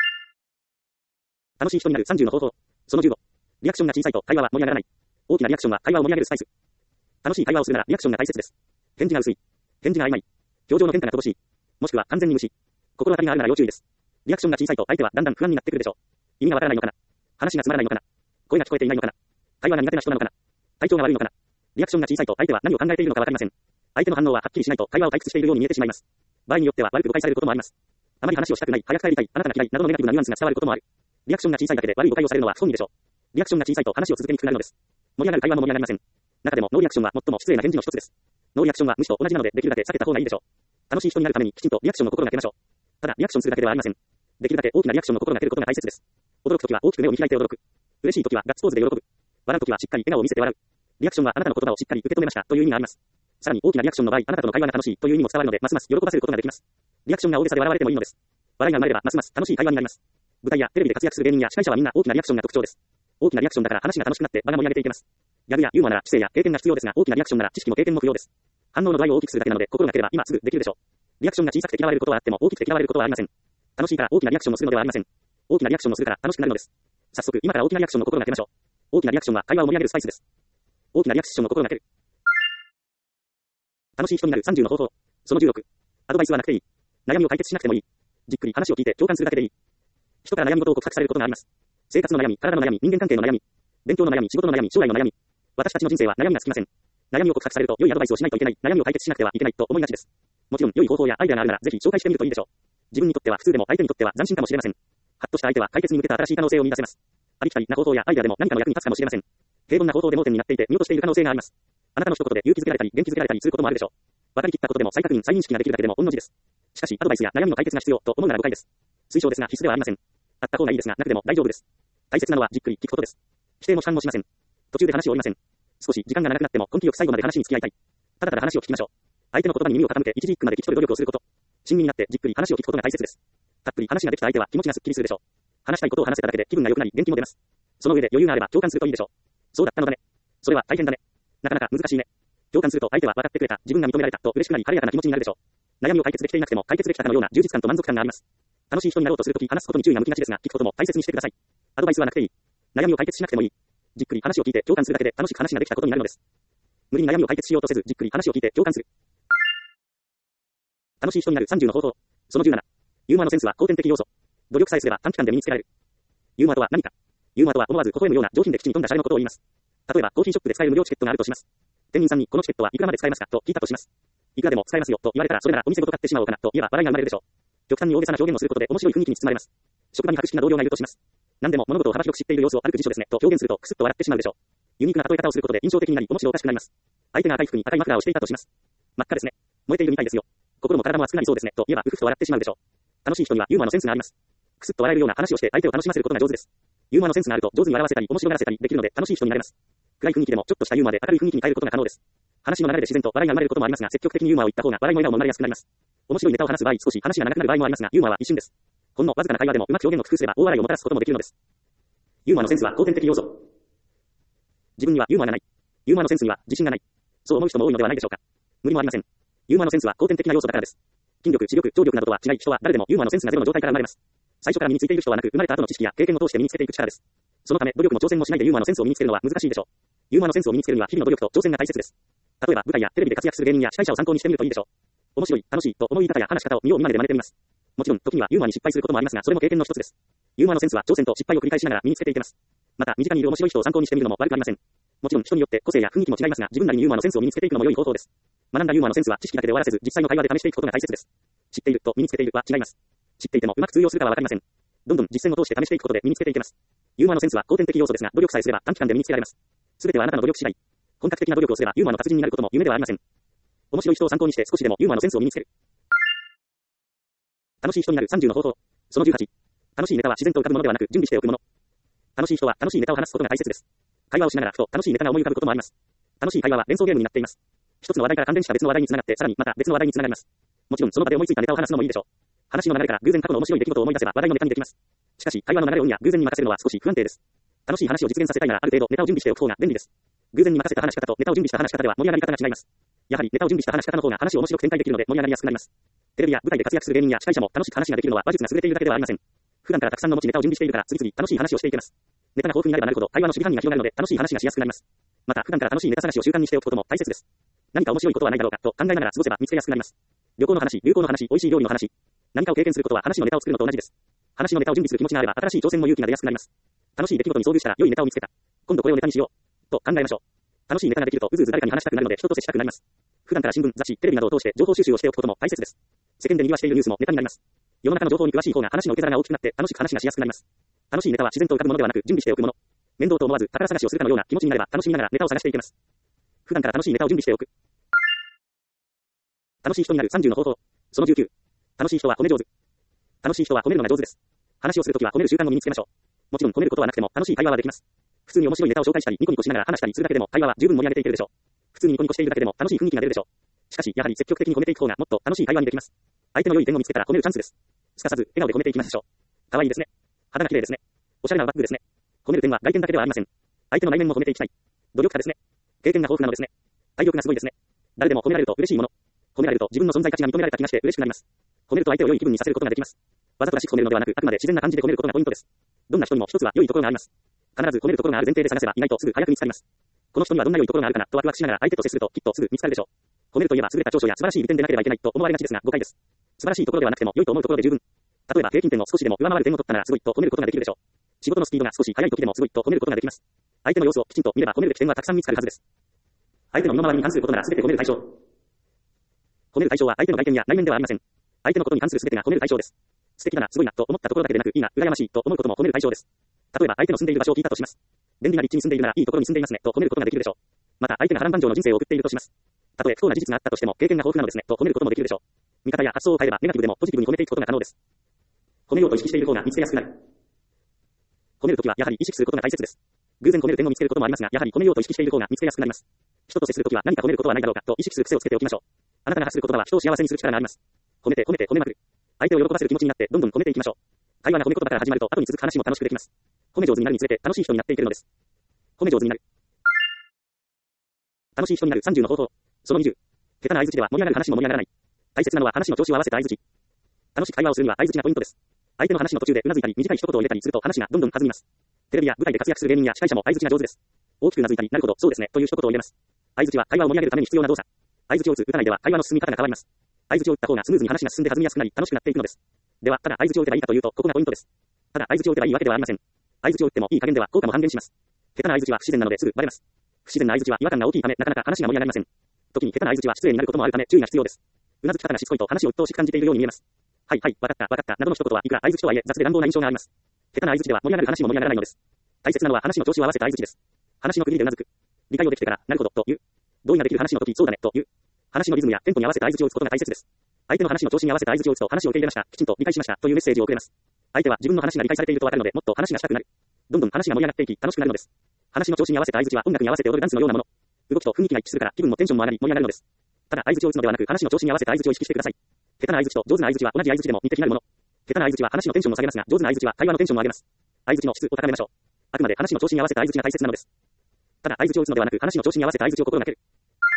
楽しい人になるさんじゅうの方法。そのじゅうご。リアクションが小さいと会話は盛り上がらない。大きなリアクションは会話を盛り上げるスパイス。楽しい会話をするならリアクションが大切です。返事が薄い。返事が曖昧。表情の変化が乏しい。もしくは完全に無視。心当たりがあるなら要注意です。リアクションが小さいと相手はだんだん不安になってくるでしょう。意味がわからないのかな。話がつまらないのかな。声が聞こえていないのかな。会話が苦手な人なのかな。体調が悪いのかな。リアクションが小さいと相手は何を考えているのかわかりません。相手の反応ははっきりしないと会話を退屈しているように見えてしまいます。場合によっては悪く誤解されることもあります。あまり話をしたくない、早く帰りたい、あなたが嫌いなどのネガティブなニュアンスが伝わることもある。リアクションが小さいだけで悪い誤解をされるのは不本意でしょう。リアクションが小さいと話を続けにくくなるのです。盛り上がる会話も盛り上がりません。中でもノーリアクションは最も失礼な返事の一つです。ノーリアクションは無視と同じなのでできるだけ避けた方がいいでしょう。楽しい人になるためにきちんとリアクションを心がけましょう。ただリアクションするだけではありません。できるだけ大きなリアクションを心がけることが大切です。驚くときは大きく目を見開いて驚く。嬉しいときはガッツポーズで喜ぶ。笑うときはしっかり笑顔を見せて笑う。リアクションはあなたの言葉をしっかり受け止めましたという意味があります。さらに大きなリアクションの場合、あなたとの会話が楽しいという意味も伝わるので、ますます喜ばせることができます。リアクションが大げさで笑われてもいいのです。笑いが生まれればますます楽しい会話になります。舞台やテレビで活躍する芸人や司会者はみんな大きなリアクションが特徴です。大きなリアクションだから話が楽しくなって場が盛り上げていけます。ギャグやユーモアなら知性や経験が必要ですが、大きなリアクションなら知識も経験も不要です。反応の度合いを大きくするだけなので、心がければ今すぐできるでしょう。リアクションが小さくて嫌われることはあっても大きくて嫌われることはありません。楽しいから大きなリアクションをするのではありません。大きなリアクションをするから楽しくなるのです。早速今から大きなリアクションを心がけましょう。大きなリアクションは会話を盛り上げるスパイスです。大きなリアクションを心がける。楽しい人になるさんじゅうの方法。そのじゅうろく。アドバイスはなくていい。悩みを解決しなくてもいい。じっくり話を聞いて共感するだけでいい。人から悩み事を告白されることがあります。生活の悩み、体の悩み、人間関係の悩み、勉強の悩み、仕事の悩み、将来の悩み。私たちの人生は悩みがつきません。悩みを告白されると良いアドバイスをしないといけない。悩みを解決しなくてはいけないと思いがちです。もちろん良い方法やアイデアがあるならぜひ紹介してみるといいでしょう。自分にとっては普通でも相手にとっては斬新かもしれません。はっとした相手は解決に向けた新しい可能性を見出せます。ありきたりな方法やアイデアでも何かの役に立つかもしれません。平凡な方法で盲点になっていて見落としている可能性があります。あなたの一言で勇気づけられたり元気づけられたりすることもあるでしょう。分かりきったことでも再確認再認識ができるだけでも同じです。しかしアドバイスや悩みの解決が必要と思うなら誤解です。推奨ですが必須ではありません。あった方がいいですがなくても大丈夫です。大切なのはじっくり聞くことです。否定も批判もしません。途中で話を折りません。少し時間が長くなっても根気よく最後まで話に付き合いたい。ただただ話を聞きましょう。相手の言葉に耳を傾け一字一句まで聞き取る努力をすること。親身になってじっくり話を聞くことが大切です。たっぷり話ができた相手は気持ちがすっきりするでしょう。話したいことを話せただけで気分が良くなり元気も出ます。その上で余裕があれば共感するといいでしょう。そうだったのだね。それは大変だね。なかなか難しいね。共感すると相手は分かってくれた、自分が認められたと嬉しくなり晴れやかな気持ちになるでしょう。悩みを解決できていなくても解決できたかのような充実感と満足感があります。楽しい人になろうとするとき話すことに注意が向きがちですが、聞くことも大切にしてください。アドバイスはなくていい。悩みを解決しなくてもいい。じっくり話を聞いて共感するだけで楽しく話ができたことになるのです。無理に悩みを解決しようとせず、じっくり話を聞いて共感する。楽しい人になるさんじゅうの方法。そのじゅうなな。ユーモアのセンスは後天的要素。努力さえすれば短期間で身につけられる。ユーモアとは何か。ユーモアとは思わず微笑むような上品で口に富んだシャレのことを言います。例えばコーヒーショップで使える無料チケットがあるとします。店員さんにこのチケットはいくらまで使えますかと聞いたとします。いくらでも使えますよと言われたらそれならお店ごと買ってしまおうかなと言えば笑いが生まれるでしょう。極端に大げさな表現をすることで面白い雰囲気に包まれます。職場に博識な同僚がいるとします。何でも物事を幅広く知っている様子を歩く辞書ですねと表現するとクスッと笑ってしまうでしょう。ユニークな例え方をすることで印象的になり面白おかしくなります。相手が赤い服に赤いマフラーをしていたとします。真っ赤ですね。燃えているみたいですよ。心も体も熱くなりそうですねと言えばうふふと笑ってしまうでしょう。楽しい人にはユーモアのセンスがあります。クスッと笑えるような話をして相手を楽しませることが上手です。ユーモアのセンスがあると上手に笑わせたり面白がらせたりできるので楽しい人になれます。暗い雰囲気でもちょっとしたユーモアで明るい雰囲気に変えることが可能です。話の流れで自然と笑いが生まれることもありますが積極的にユーモアを言った方が笑いも笑顔も生まれやすくなります。面白いネタを話す場合少し話が長くなる場合もありますがユーモアは一瞬です。ほんのわずかな会話でもうまく表現を工夫すれば大笑いをもたらすこともできるのです。ユーモアのセンスは後天的要素。自分にはユーモアがない。ユーモアのセンスには自信がない。そう思う人も多いのではないでしょうか。無理もありません。ユーモアのセンスは後天的な要素だからです。筋力、視力、聴力などとは違い人は誰でもユーモアのセンスがゼロの状態から生まれます。最初から身についている人はなく生まれた後の知識や経験を通して身につけていく力です。そのため努力も挑戦もしないでユーモアのセンスを身につけるのは難しいでしょう。ユーモアのセンスを身につけるには日々の努力と挑戦が大切です。例えば舞台やテレビで活躍する芸人や司会者を参考にしてみるといいでしょう。面白い、楽しいと思い方や話し方を見よう見まねで真似てみます。もちろん時にはユーモアに失敗することもありますがそれも経験の一つです。ユーモアのセンスは挑戦と失敗を繰り返しながら身につけていけます。また身近にいる面白い人を参考にしてみるのも悪くありません。もちろん人によって個性や雰囲気も違いますが自分なりにユーモアのセンスを身につけていくのも良い方法です。学んだユーモアのセンスは知識だけで終わらせず実際の会話で試していくことが大切です。知っていると身につけているは違います。知っていてもうまく通用するかはわかりません。どんどん実践を通して試していくことで身につけていけます。ユーモアのセンスは後天的要素ですが努力さえすれば短期間で身につけられます。すべてはあなたの努力次第。本格的な努力をすればユーモアの達人になることも夢ではありません。面白い人を参考にして少しでもユーモアのセンスを身につける。楽しい人になるさんじゅうの方法。そのじゅうはち。楽しいネタは自然と浮かぶものではなく準備しておくもの。楽しい人は楽しいネタを話すことが大切です。会話をしながらふと楽しいネタが思い浮かぶこともあります。楽しい会話は連想ゲームになっています。一つの話題から関連した別の話題につながってさらにまた別の話題につながります。もちろんその場で思いついたネタを話すのもいいでしょう。話の流れから偶然過去の面白い出来事を思い出せば話題のネタにできます。しかし会話の流れをには偶然に任せるのは少し不安定です。楽しい話を実現させたいならある程度ネタを準備しておく方が便利です。 偶然に任せた話し方とネタを準備した話し方では盛り上がり方が違います。やはりネタを準備した話し方の方が話を面白く展開できるので盛り上がりやすくなります。テレビや舞台で活躍する芸人や司会者も楽しく話ができるのは話術が優れているだけではありません。普段からたくさんの持ちネタを準備しているから次々楽しい話をしていけます。ネタが豊富になればなるほど会話の守備範囲が広がるので楽しい話がしやすくなります。また普段から楽しいネタ探しを習慣にしておくことも大切です。何か面白いことはないだろうかと考えながら過ごせば見つけやすくなります。旅行の話、流行の話、美味しい料理の話、何かを経験することは話のネタを作るのと同じです。話のネタを準備する気持ちがあれば新しい挑戦も勇気が出やすくなります。楽しい出来事に遭遇したら良いネタを見つけた。今度これをネタにしようと考えましょう。楽しいネタができるとうずうず誰かに話したくなるので人と接したくなります。普段から新聞、雑誌、テレビなどを通して情報収集をしておくことも大切です。世間で賑わしているニュースもネタになります。世の中の情報に詳しい方が話の受け皿が大きくなって楽しく話がしやすくなります。楽しいネタは自然と浮かぶものではなく準備しておくもの。面倒と思わず宝探しをするかのような気持ちになれば楽しみながらネタを探していけます。普段から楽しいネタを準備しておく。楽しい人になるさんじゅうの方法。そのじゅうきゅう。楽しい人は褒め上手。楽しい人は褒めるのが上手です。話をするときは褒める習慣を身につけましょう。もちろん褒めることはなくても楽しい会話はできます。普通に面白いネタを紹介したりニコニコしながら話したりするだけでも会話は十分盛り上げていけるでしょう。普通にニコニコしているだけでも楽しい雰囲気が出るでしょう。しかしやはり積極的に褒めていく方がもっと楽しい会話にできます。相手の良い点を見つけたら褒めるチャンスです。すかさず笑顔で褒めていきましょう。可愛いですね。肌が綺麗ですね。おしゃれなバッグですね。褒める点は外見だけではありません。相手の内面も褒めていきたい。努力家ですね。経験が豊富なのですね。体力がすごいですね。誰でも褒められると嬉しいもの。褒められると自分の存在価値が認められた気がして嬉しくなります。褒めると相手を良い気分にさせることができます。わざとらしく褒めるのではなく、あくまで自然な感じで褒めることがポイントです。どんな人にも一つは良いところがあります。必ず褒めるところがある前提で探せば意外とすぐ早く見つかります。この人にはどんな良いところがあるかなとワクワクしながら相手と接するときっとすぐ見つかるでしょう。褒めるといえば優れた長所や素晴らしい利点でなければいけないと思われがちですが誤解です。素晴らしいところではなくても良いと思うところで十分。例えば平均点を少しでも上回る点を取ったならすごいと褒めることができるでしょう。仕事のスピードが少し速い時でもすごいと褒めることができます。相手の様子をきちんと見れば褒めるべき点はたくさん見つかるはずです。相手の身の回りに関することなら全て褒める対象。褒める対象は相手の外見や内面ではありません。相手のことに関する全てが褒める対象です。素敵だな、すごいなと思ったところだけでなく、いいな、羨ましいと思うことも褒める対象です。例えば相手の住んでいる場所を聞いたとします。便利な立地に住んでいるならいいところに住んでいますねと褒めることができるでしょう。また相手が波乱万丈の人生を送っているとします。たとえ不幸な事実があったとしても経験が豊富なのですねと褒めることもできるでしょう。見方や発想を変えればネガティブでもポジティブに褒めていくことが可能です。褒めようと意識している方が見つけやすくなる。褒めるときはやはり意識することが大切です。偶然褒める点を見つけることもありますが、やはり褒めようと意識している方が見つけやすくなります。人と接するときは何か褒めることはないだろうかと意識する癖をつけておきましょう。あなたが発する言葉は人を幸せにする力があります。褒めて褒めて褒めまくる。相手を喜ばせる気持ちになってどんどん褒めていきましょう。会話が褒め言葉から始まると後に続く話も楽しくできます。褒め上手になるにつれて楽しい人になっていけるのです。褒め上手になる。楽しい人になるさんじゅうの方法。そのにじゅう。下手な相槌では盛り上がる話も盛り上がらない。大切なのは話の調子を合わせた相槌。楽しく会話をするには相槌がポイントです。相手の話の途中でうなずいたり短い一言を入れたりすると話がどんどん弾みます。テレビや舞台で活躍する芸人や司会者も相槌が上手です。大きくうなずいたりなるほどそうですねという一言を入れます。相槌は会話を盛り上げるために必要な動作。相槌を打つ打たないでは会話の進み方が変わります。相槌を打った方がスムーズに話が進んで弾みやすくなり楽しくなっていくのです。ではただ相槌を打てばいいかというとここがポイントです。ただ相槌を打てばいいわけではありません。相槌を打ってもいい加減では効果も半減します。下手な相槌は不自然なのですぐバレます。不自然な相槌は違和感が大きいためなかなか話が盛り上がりません。時に下手な相槌は失礼になることもあるため注意が必要です。うなずき方がしつこいと話を鬱陶しく感じているように見えます。はいはい、わかったわかったなどの一言はいくら相槌とはいえ雑で乱暴な印象があります。下手な相槌では盛り上がる話も盛り上がらないのです。大切なのは話の調子を合わせた相槌です。話の区切りでうなずく。理解をできてからなるほどという。同意ができる話の時そうだねという。話のリズムやテンポに合わせた相槌を打つことが大切です。相手の話の調子に合わせた相槌を打つと話を受け入れました、きちんと理解しましたというメッセージを送れます。相手は自分の話が理解されているとわかるのでもっと話がしたくなる。どんどん話が盛り上がっていき楽しくなるのです。話の調子に合わせた相槌は音楽に合わせて踊るダンスのようなもの。動きと雰囲気が一致するから気分もテンションも上がり盛り上がるのです。ただ相槌を打つのではなく話の調子に合わせた相槌を意識してください。下手な相槌と上手な相槌は同じ相槌でも似て非なるもの。下手な相槌は話のテンションを下げますが上手な相槌は会話のテンションを上げます。相槌の質を高めましょう。あくまで話の調子に合わせた相槌が大切なのです。ただ相槌を打つのではなく話の調子に合わせた相槌を心がける。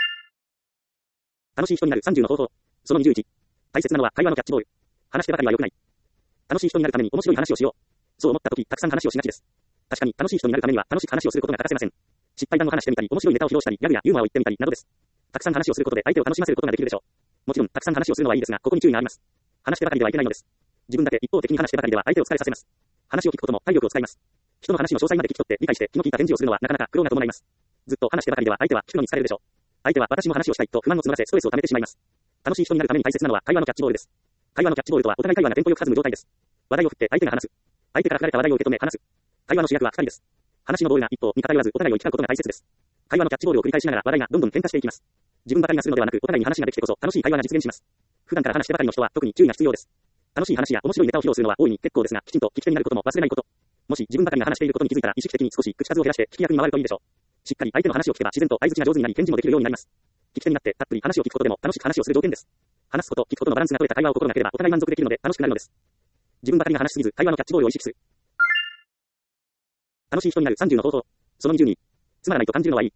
楽しい人になるさんじゅうの方法。そのにじゅういち。大切なのは会話のキャッチボール。話してばかりは良くない。楽しい人になるために面白い話をしよう。そう思った時たくさん話をしがちです。確かに楽しい人になるためには楽しく話をすることが欠かせません。失敗談を話してみたり面白いネタを披露したりギャグやユーモアを言ってみたりなどです。たくさん話をすることで相手を楽しませることができるでしょう。もちろんたくさん話をするのはいいですがここに注意があります。話してばかりではいけないのです。自分だけ一方的に話してばかりでは相手を疲れさせます。話を聞くことも体力を使います。人の話の詳細まで聞き取って理解して気の利いた返事をするのはなかなか苦労が伴います。ずっと話してばかりでは相手は聞くのに疲れるでしょう。相手は私も話をしたいと不満を募らせストレスを溜めてしまいます。楽しい人になるために大切なのは会話のキャッチボールです。会話のキャッチボールとはお互い会話がテンポよく弾む状態です。話題を振って相手が話す。相手から振られた話題を受け止め話す。会話の主役はふたりです。話のボールが一方に偏らずお互いを行き交うことが大切です。会話のキャッチボールを繰り返しながら話題がどんどん変化していきます。自分ばかりがするのではなくお互いに話ができてこそ楽しい会話が実現します。普段から話してばかりの人は特に注意が必要です。楽しい話や面白いネタを披露するのは大いに結構ですがきちんと聞き手になることも忘れないこと。もし自分ばかりが話していることに気づいたら意識的に少し口数を減らして聞き役に回るといいでしょう。しっかり相手の話を聞けば自然と相槌が上手になり返事もできるようになります。聞き手になってたっぷり話を聞くことでも楽しく話をする条件です。話すこと、聞くことのバランスが取れた会話を心がければお互い満足できるので楽しくなるのです。自分ばかりが話しすぎず会話のキャッチボールを意識する。楽しい人になるさんじゅうの方法。そのにじゅうに。つまらないと感じるのはいい。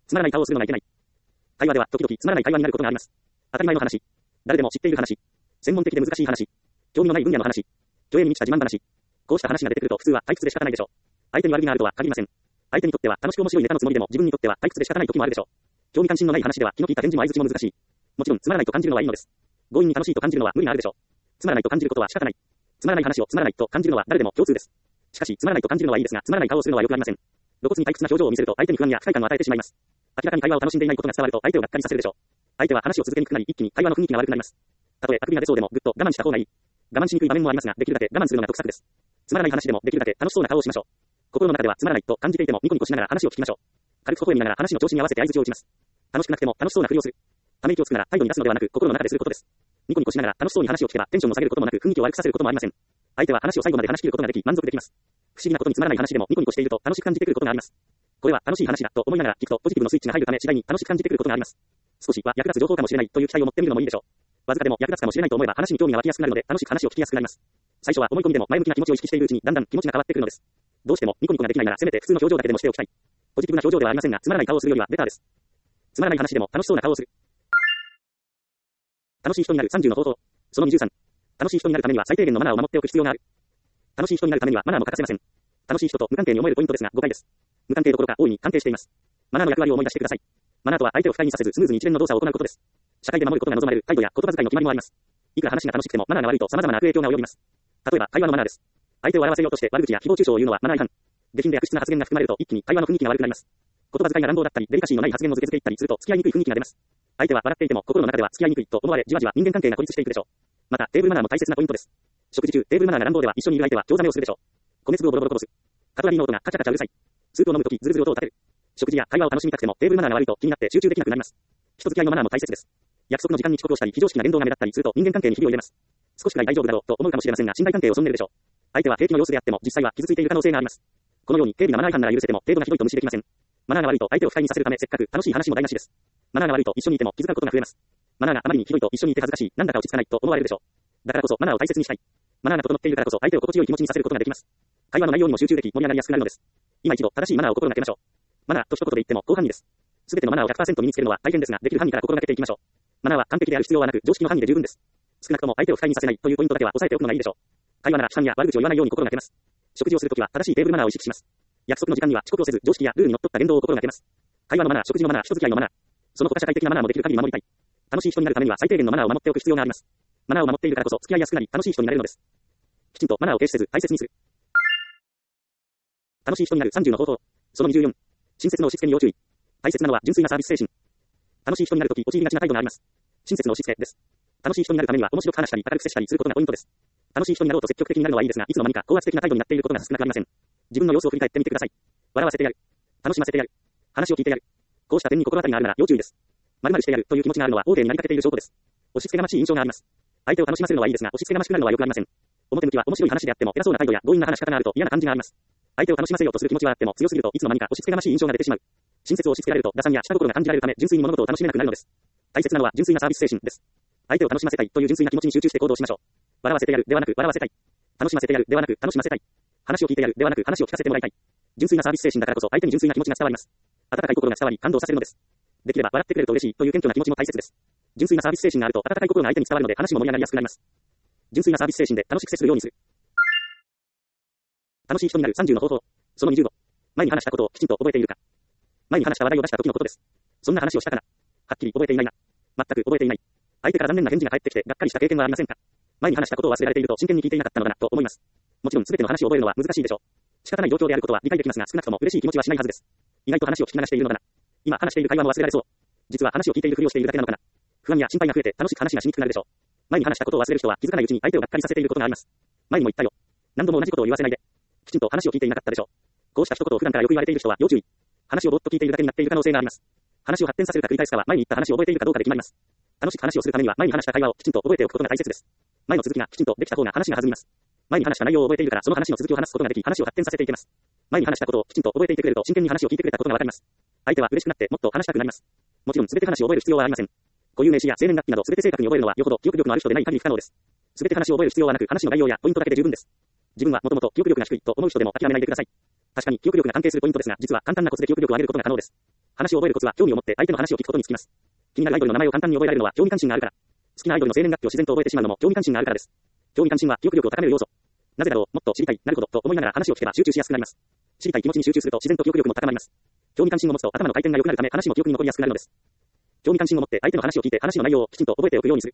つまらない顔をするのがいけない。会話では時々つまらない会話になることがあります。当たり前の話。誰でも知っている話。専門的で難しい話。興味のない分野の話。虚栄に満ちた自慢話。こうした話が出てくると普通は退屈で仕方ないでしょう。相手に悪気があるとは限りません。相手にとっては楽しく面白いネタのつもりでも自分にとっては退屈で仕方ない時もあるでしょう。興味関心のない話では気の利いた返事も相槌も難しい。もちろんつまらないと感じるのはいいのです。強引に楽しいと感じるのは無理があるでしょう。つまらないと感じることは仕方ない。つまらない話をつまらないと感じるのは誰でも共通です。しかしつまらないと感じるのはいいですが、つまらない顔をするのは良くありません。露骨に退屈な表情を見せると相手に不安や不快感を与えてしまいます。明らかに会話を楽しんでいないことが伝わると相手をがっかりさせるでしょう。相手は話を続けにくくなり一気に会話の雰囲気が悪くなります。たとえあくびが出そうでもぐっと我慢した方がいい。我慢しにくい場面もありますが、できるだけ我慢するのが得策です。つまらない話でもできるだけ楽しそうな顔をしましょう。心の中ではつまらないと感じていてもニコニコしながら話を聞きましょう。軽く微笑みながら話の調子に合わせて相槌を打ちます。楽しくなくても楽しそうなふりをする。ため息をつくなら態度に出すのではなく心の中ですることです。ニコニコしながら楽しそうに話を聞けばテンションを下げることもなく雰囲気を悪くさせることもありません。相手は話を最後まで話し切ることができ満足できます。不思議なことにつまらない話でもニコニコしていると楽しく感じてくることがあります。これは楽しい話だと思いながら聞くとポジティブのスイッチが入るため次第に楽しく感じてくることがあります。少しは役立つ情報かもしれないという期待を持ってみるのもいいでしょう。わずかでも役立つかもしれないと思えば話に興味が湧きやすくなるので楽しく話を聞きやすくなります。最初は思い込みでも前向きな気持ちを意識しているうちにだんだん気持ちが変わってくるのです。どうしてもニコニコができないならせめて普通の表情だけでもしておきたい。ポジティブな表情ではありませんがつまらない顔をするよりはベターです。つまらない話でも楽しそうな顔をする。楽しい人になるさんじゅうの方法。そのにじゅうさん。楽しい人になるためには最低限のマナーを守っておく必要がある。楽しい人になるためにはマナーも欠かせません。楽しい人と無関係に思えるポイントですが誤解です。無関係どころか大いに関係しています。マナーの役割を思い出してください。マナーとは相手を不快にさせずスムーズに一連の動作を行うことです。社会で守ることが望まれる態度や言葉遣いの決まりもあります。いくら話が楽しくてもマナーが悪いと様々な悪影響が及びます。例えば会話のマナーです。相手を笑わせようとして悪口や誹謗中傷を言うのはマナー違反。下品で悪質な発言が含まれると一気に会話の雰囲気が悪くなります。言葉遣いが乱暴だったりデリカシーのない発言をずけずけ言ったりすると付き合いにくい雰囲気が出ます。相手は笑っていても心の中では付き合いにくいと思われじわじわ人間関係が孤立していくでしょう。またテーブルマナーも大切なポイントです。食事中テーブルマナーが乱暴では一緒にいる相手は興ざめをするでしょう。米粒をボロボロこぼす。カトラリーの音がカチャカチャうるさい。スープを飲むときズルズル音を立てる。食事や会話を楽しみたくてもテーブルマナーが悪いと気になって集中できなくなります。人付き合いのマナーも大切です。約束の時間に遅刻をしたり非常識な言動が目立ったりすると人間関係にひびを入れます。少しくらい大丈夫だろうと思うかもしれませんが信頼関係を損ねるでしょう。相手は平気の様子であっても実際は傷ついている可能性があります。このように軽微なマナー違反なら許せても程度がひどいと無視できません。マナーが悪いと相手を不快にさせるためせっかく楽しい話も台無しです。マナーが悪いと一緒にいても気づかうことが増えます。マナーがあまりにひどいと一緒にいて恥ずかしい、なんだか落ち着かないと思われるでしょう。だからこそマナーを大切にしたい。マナーが整っているからこそ相手を心地よい気持ちにさせることができます。会話の内容にも集中でき盛り上がりやすくなるのです。今一度正しいマナーを心がけましょう。マナーと一言で言っても広範囲です。すべてのマナーを ひゃくパーセント 身につけるのは大変ですが、できる範囲から心がけていきましょう。マナーは完璧である必要はなく常識の範囲で十分です。少なくとも相手を不快にさせないというポイントだけは押さえておくのがいいでしょう。会話なら批判や悪口を言わないように心がけます。食事をするときは正しいテーブルマナーを意識します。約束の時間には遅刻をせず常識やルールにのっとった言動を心がけます。会話のマナー、食事のマナー、人付き合いのマナー、その他社会的なマナーもできる限り守りたい。楽しい人になるためには最低限のマナーを守っておく必要があります。マナーを守っているからこそ付き合いやすくなり楽しい人になれるのです。きちんとマナーを軽視せず大切にする。楽しい人になるさんじゅうの方法。そのにじゅうよん。親切の押し付けに要注意。大切なのは純粋なサービス精神。楽しい人になるとき陥りがちな態度があります。親切の押し付けです。楽しい人になるためには面白く話したり明るく接したりすることがポイントです。楽しい人になろうと積極的になるのはいいですが、いつの間にか高圧的な態度になっていることが少なくありません。自分の様子を振り返ってみてください。笑わせてやる。楽しませてやる。話を聞いてやる。こうした点に心当たりがあるなら要注意です。〇〇してやるという気持ちがあるのは大手になりかけている証拠です。押し付けがましい印象があります。相手を楽しませるのはいいですが、押し付けがましくなるのはよくありません。表向きは面白い話であっても偉そうな態度や強引な話し方があると嫌な感じがあります。相手を楽しませようとする気持ちはあっても強すぎるといつの間にか押し付けがましい印象が出てしまう。親切を押し付けられると打算や下心が感じられるため純粋に物事を楽しめなくなるのです。大切なのは純粋なサービス精神です。相手を楽しませたいという純粋な気持ちに集中して行動しましょう。笑わせてやるではなく笑わせたい。楽しませてやるではなく楽しませたい。話を聞いてやるではなく話を聞かせてもらいたい。純粋なサービス精神だからこそ相手に純粋な気持ちが伝わります。温かい心が伝わり感動させるのです。できれば笑ってくれると嬉しいという謙虚な気持ちも大切です。純粋なサービス精神があると温かい心が相手に伝わるので話も盛り上がりやすくなります。純粋なサービス精神で楽しく接するようにする。楽しい人になるさんじゅうの方法。そのにじゅうご。前に話したことをきちんと覚えているか。前に話した話題を出した時のことです。そんな話をしたかな。はっきり覚えていないな。全く覚えていない。相手から残念な返事が返ってきてがっかりした経験はありませんか。前に話したことを忘れられていると真剣に聞いていなかったのだなと思います。もちろん全ての話を覚えるのは難しいでしょう。仕方ない状況であることは理解できますが少なくとも嬉しい気持ちはしないはずです。意外と話を聞き流しているのだな。今話している会話も忘れられそう。実は話を聞いているふりをしているだけなのかな。不安や心配が増えて楽しく話がしにくくなるでしょう。前に話したことを忘れる人は気づかないうちに相手をがっかりさせていることがあります。前にも言ったよ。何度も同じことを言わせないで。きちんと話を聞いていなかったでしょう。こうした一言を普段からよく言われている人は要注意。話をぼっと聞いているだけになっている可能性があります。話を発展させるか繰り返すかは前に言った話を覚えているかどうかで決まります。楽しく話をするためには前に話した会話をきちんと覚えておくことが大切です。前の続きがきちんとできた方が話が弾みます。前に話した内容を覚えているからその話の続きを話すことができ話を発展させていけます。前に話したことをきちんと覚えていてくれると真剣に話を聞いてくれたことがわかります。相手は嬉しくなってもっと話したくなります。もちろん全て話を覚える必要はありません。固有名詞や生年月日など全て正確に覚えるのはよほど記憶力のある人でない限り不可能です。全て話を覚える必要はなく話の概要やポイントだけで十分です。自分はもともと記憶力が低いと思う人でも諦めないでください。確かに記憶力が関係するポイントですが実は簡単なコツで記憶力を上げることが可能です。 話を覚えるコツは、興味を持って相手の話を聞くことにつきます。気になるアイドルの名前を簡単に覚えられるのは興味関心があるから。好きなアイドルの生年月日を自然と覚えてしまうのも興味関心があるからです。興味関心は記憶力を高める要素。なぜだろう、もっと知りたい、なるほど、と思いながら話を聞けば集中しやすくなります。知りたい気持ちに集中すると自然と記憶力も高まります。興味関心を持つと頭の回転が良くなるため話も記憶に残りやすくなるのです。興味関心を持って相手の話を聞いて話の内容をきちんと覚えておくようにする。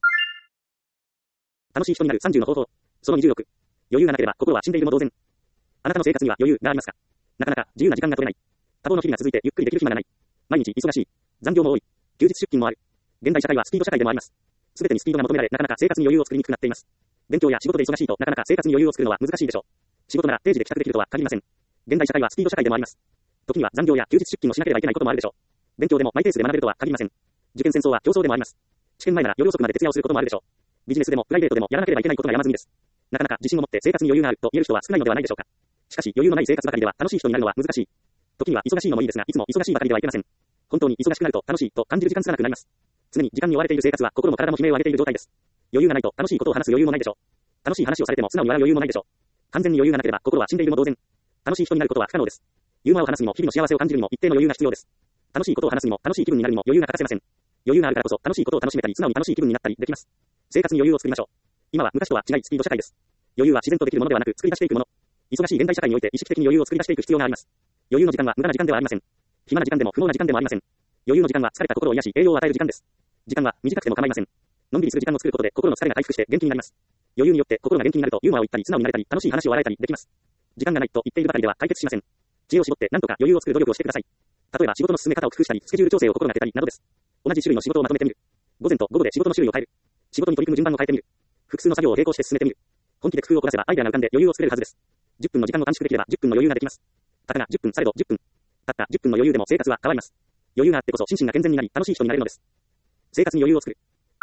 楽しい人になるさんじゅうの方法。そのにじゅうろく。余裕がなければ心は死んでいるも同然。あなたの生活には余裕がありますか？なかなか自由な時間が取れない。多忙の日々が続いてゆっくりできる暇がない。毎日忙しい。残業も多い。休日出勤もある。現代社会はスピード社会でもあります。すべてにスピードが求められ、なかなか生活に余裕を作りにくくなっています。勉強や仕事で忙しいとなかなか生活に余裕を作るのは難しいでしょう。仕事なら定時で帰宅できるとは限りません。現代社会はスピード社会でもあります。時には残業や休日出勤もしなければいけないこともあるでしょう。勉強でもマイペースで学べるとは限りません。受験戦争は競争でもあります。試験前なら夜遅くまで徹夜をすることもあるでしょう。ビジネスでもプライベートでもやらなければいけないことが山積みです。なかなか自信を持って生活に余裕があると言える人は少ないのではないでしょうか。しかし余裕のない生活ばかりでは楽しい人になるのは難しい。時には忙しいのもいいですが、いつも忙しいばかりではいけません。本当に忙しくなると楽しいと感じる時間少なくなります。常に時間に追われている生活は心も体も悲鳴を上げている状態です。余裕がないと楽しいことを話す余裕もないでしょう。楽しい話をされても素直に笑う余裕もないでしょう。完全に余裕がなければ心は死んでいるも同然。楽しい人になることは不可能です。ユーモアを話すにも日々の幸せを感じるにも一定の余裕が必要です。楽しいことを話すにも楽しい気分になるにも余裕が欠かせません。余裕があるからこそ楽しいことを楽しめたり素直に楽しい気分になったりできます。生活に余裕を作りましょう。今は昔とは違いスピード社会です。余裕は自然とできるものではなく作り出していくもの。忙しい現代社会において意識的に余裕を作り出していく必要があります。余裕の時間は無駄な時間ではありません。暇な時間でも不毛な時間でもありません。余裕の時間は疲れた心を癒し栄養を与える時間です。時間は短くても構いません。のんびりする時間を作ることで心の疲れが回復して元気になります。余裕によって心が元気になるとユーモアを言ったり素直になれたり楽しい話を笑えたりできます。時間がないと言っているばかりでは解決しません。知恵を絞って何とか余裕を作る努力をしてください。例えば仕事の進め方を工夫したり、スケジュール調整を心がけたりなどです。同じ種類の仕事をまとめてみる。午前と午後で仕事の種類を変える。仕事に取り組む順番を変えてみる。複数の作業を並行して進めてみる。本気で工夫を凝らせばアイデアが浮かんで余裕を作れるはずです。じゅっぷんの時間を短縮できればじゅっぷんの余裕ができます。たかがじゅっぷんされどじゅっぷん。たったじゅっぷんの余裕でも生活は変わります。余裕があってこそ心身が健全になり楽しい人になれるのです。生活に余裕を作る。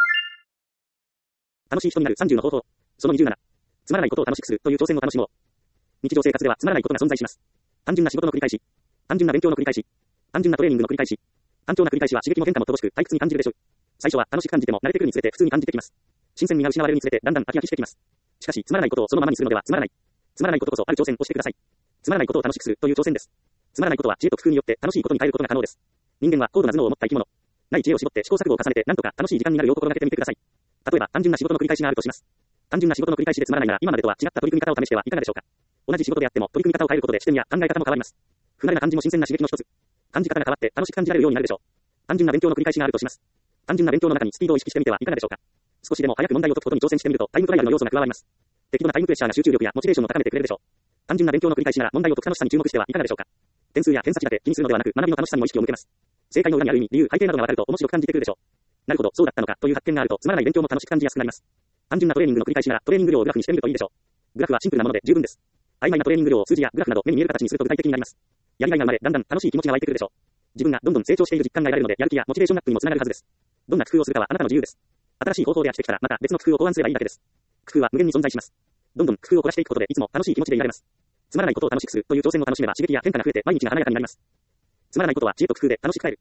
楽しい人になるさんじゅうの方法。そのにじゅうなな。つまらないことを楽しくするという挑戦を楽しもう。日常生活ではつまらないことが存在します。単純な仕事の繰り返し。単純な勉強の繰り返し。単純なトレーニングの繰り返し。単調な繰り返しは刺激も変化も乏しく退屈に感じるでしょう。最初は楽しく感じても慣れてくるにつれて普通に感じてきます。新鮮味が失われるにつれてだんだん飽き飽きしてきます。しかしつまらないことをそのままにするのではつまらない。つまらないことこそある挑戦をしてください。つまらないことを楽しくするという挑戦です。つまらないことは知恵と工夫によって楽しいことに変えることが可能です。人間は高度な頭脳を持った生き物。ない知恵を絞って試行錯誤を重ねてなんとか楽しい時間になるよう心がけてみてください。例えば単純な仕事の繰り返しがあるとします。単純な仕事の繰り返しでつまらないなら今までとは違った取り組み方を試してはいかがでしょうか。同じ仕事であっても取り組み方を変えることで視点や考え方も変わります。不慣れな感じも新鮮な刺激の一つ。感じ方が変わって楽しく感じられるようになるでしょう。単純な勉強の繰り返しがあるとします。単純な勉強の中にスピードを意識してみてはいかがでしょうか。少しでも早く問題を解くことに挑戦してみるとタイムトライアルの要素が加わります。適度なタイムプレッシャーが集中力やモチベーションを高めてくれるでしょう。単純な勉強の繰り返しなら問題を解く楽しさに注目してはいかがでしょうか。点数や偏差値だけ気にするのではなく学びの楽しさにも意識を向けます。正解の裏にある意味、理由、背景などがわかると面白く感じてくるでしょう。なるほど、そうだったのかという発見があるとつまらない勉強も楽しく感じやすくなります。単純なトレーニングの繰り返しならトレーニング量をグラフにしてみるといいでしょう。グラフはシンプルなもので十分です。曖昧なトレーニング量を数字やグラフなど目に見える形にすると具体的になります。やりがいが生まれ、だんだん楽しい気持ちが湧いてくるでしょう。自分がどんどん成長している実感が得られるので、やる気やモチベーションアップにもつながるはずです。どんな工夫をするかはあなたの自由です。新しい方法で飽きてきたら、また別の工夫を考案すればいいだけです。工夫は無限に存在します。どんどん工夫を凝らしていくことで、いつも楽しい気持ちでいられます。つまらないことを楽しくするという挑戦を楽しめば刺激や変化が増えて毎日が華やかになります。つまらないことは知恵と工夫で楽しく変える。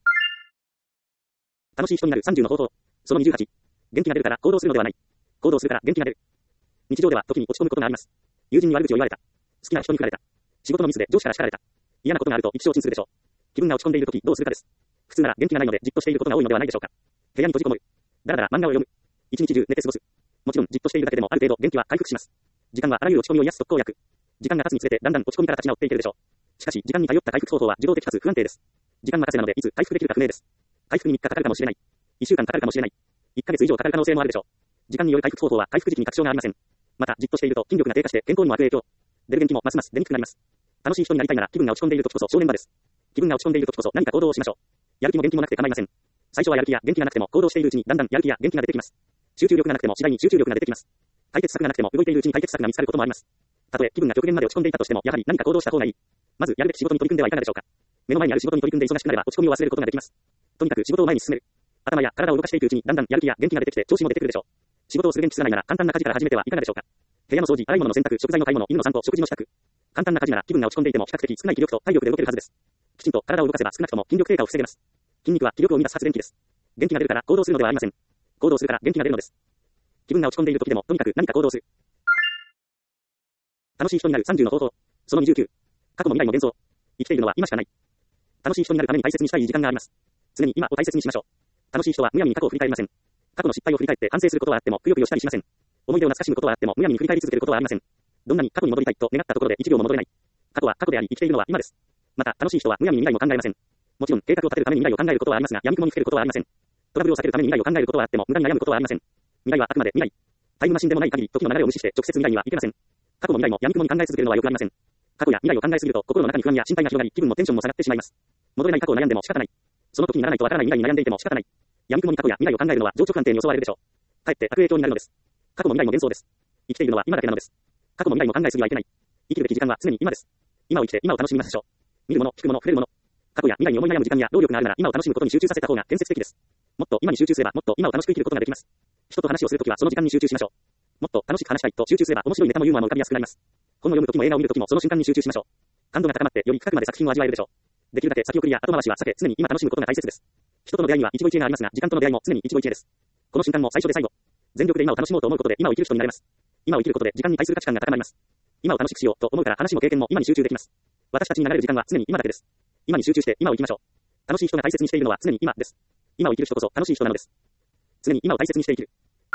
楽しい人になるさんじゅうの方法。そのにじゅうはち。元気が出るから行動するのではない。行動するから元気が出る。日常では時に落ち込むことがあります。友人に悪口を言われた。好きな人に振られた。仕事のミスで上司から叱られた。嫌なことがあると意気消沈するでしょう。気分が落ち込んでいるときどうするかです。普通なら元気がないのでじっとしていることが多いのではないでしょうか。部屋に閉じこもる。だらだら漫画を読む。一日中寝て過ごす。もちろんじっとしているだけでもある程度元気は回復します。時間はあらゆる落ち込みを癒す特効薬。時間が経つにつれてだんだん落ち込みから立ち直っていけるでしょう。しかし時間に頼った回復方法は受動的かつ不安定です。時間任せなのでいつ回復できるか不明です。回復にみっかかかるかもしれない。いっしゅうかんかかるかもしれない。いっかげつ以上かかる可能性もあるでしょう。時間による回復方法は回復時期に確証がありません。またじっとしていると筋力が低下して健康にも悪影響。出る元気もますます出にくくなります。楽しい人になりたいなら気分が落ち込んでいる時こそ正念場です。気分が落ち込んでいる時こそ何か行動をしましょう。やる気も元気もなくて構いません。最初はやる気や元気がなくても行動しているうちにだんだんやる気や元気が出てきます。集中力がなくても次第に集中力が出てきます。解決策がなくても動いているうちに解決策が見つかることもあります。たとえ気分が極限まで落ち込んでいたとしてもやはり何か行動した方がいい。まずやるべき仕事に取り組んではいかがでしょうか。目の前にある仕事に取り組んで忙しくなれば落ち込みを忘れることができます。とにかく仕事を前に進める。頭や体を動かしていくうちにだんだんやる気や元気が出てきて調子も出てくるでしょう。仕事をする元気すらないなら簡単な家事から始めてはいかがでしょうか。部屋の掃除、洗い物の洗濯、食材の買い物、犬の散歩、食事の支度。簡単な家事なら気分が落ち込んでいても比較的少ない気力と体力で動けるはずです。きちんと体を動かせば少なくとも筋力低下を防げます。筋肉は気力を生み出す発電機です。元気が出るから行動するのではありません。行動するから元気が出るのです。気分が落ち込んでいる時でもとにかく何か行動する。楽しい人になるさんじゅうの方法。そのにじゅうきゅう。過去も未来も幻想。生きているのは今しかない。 楽しい人になるために大切にしたい時間があります。常に今を大切にしましょう。楽しい人はむやみに過去を振り返りません。過去の失敗を振り返って反省することはあっても、くよくよしたりしません。思い出を懐かしむことはあっても、むやみに振り返り続けることはありません。どんなに過去に戻りたいと願ったところで一秒も戻れない。過去は過去であり、生きているのは今です。また、楽しい人はむやみに未来も考えません。もちろん、計画を立てるために未来を考えることはありますが、闇雲にふけることはありません。トラブルを避けるために未来を考えることはあっても、無駄に悩むことはありません。未来はあくまで未来。タイムマシンでもない限り、時の流れを無視して直接未来には行けません。過去も未来も闇雲に考え続けるのはよくありません。過去や未来を考えすぎると、心の中に不安や心配が広がり、気分もテンションも下がってしまいます。戻れない過去を悩んでも仕方ない。その時にならないとわからない未来に悩んでいても仕方ない。闇雲に過去や未来を考えるのは情緒不安定に襲われるでしょう。かえって悪影響になるのです。過去も未来も幻想です。生きているのは今だけなのです。過去も未来も考えすぎはいけない。生きるべき時間は常に今です。今を生きて今を楽しみましょう。見るもの、聞くもの、触れるもの。過去や未来に思い悩む時間や労力があるなら今を楽しむことに集中させた方が建設的です。もっと今に集中すればもっと今を楽しく生きることができます。人と話をするときはその時間に集中しましょう。もっと楽しく話したいと集中すれば面白いネタもユーモアも浮かびやすくなります。本を読むときも映画を見るときもその瞬間に集中しましょう。感度が高まってより深くまで作品を味わえるでしょう。できるだけ先送りや後回しは避け常に今楽しむことが大切です。人との出会いには一期一会がありますが、時間との出会いも常に一期一会です。この瞬間も最初で最後。全力で今を楽しもうと思うことで今を生きる人になれます。今を生きることで時間に対する価値観が高まります。今を楽しくしようと思うから話も経験も今に集中できます。私たちに流れる時間は常に今だけです。今に集中して今を生きましょう。楽しい人が大切にしているのは常に今です。今を生きる人こそ楽しい人なのです。常に今を大切にして生きる。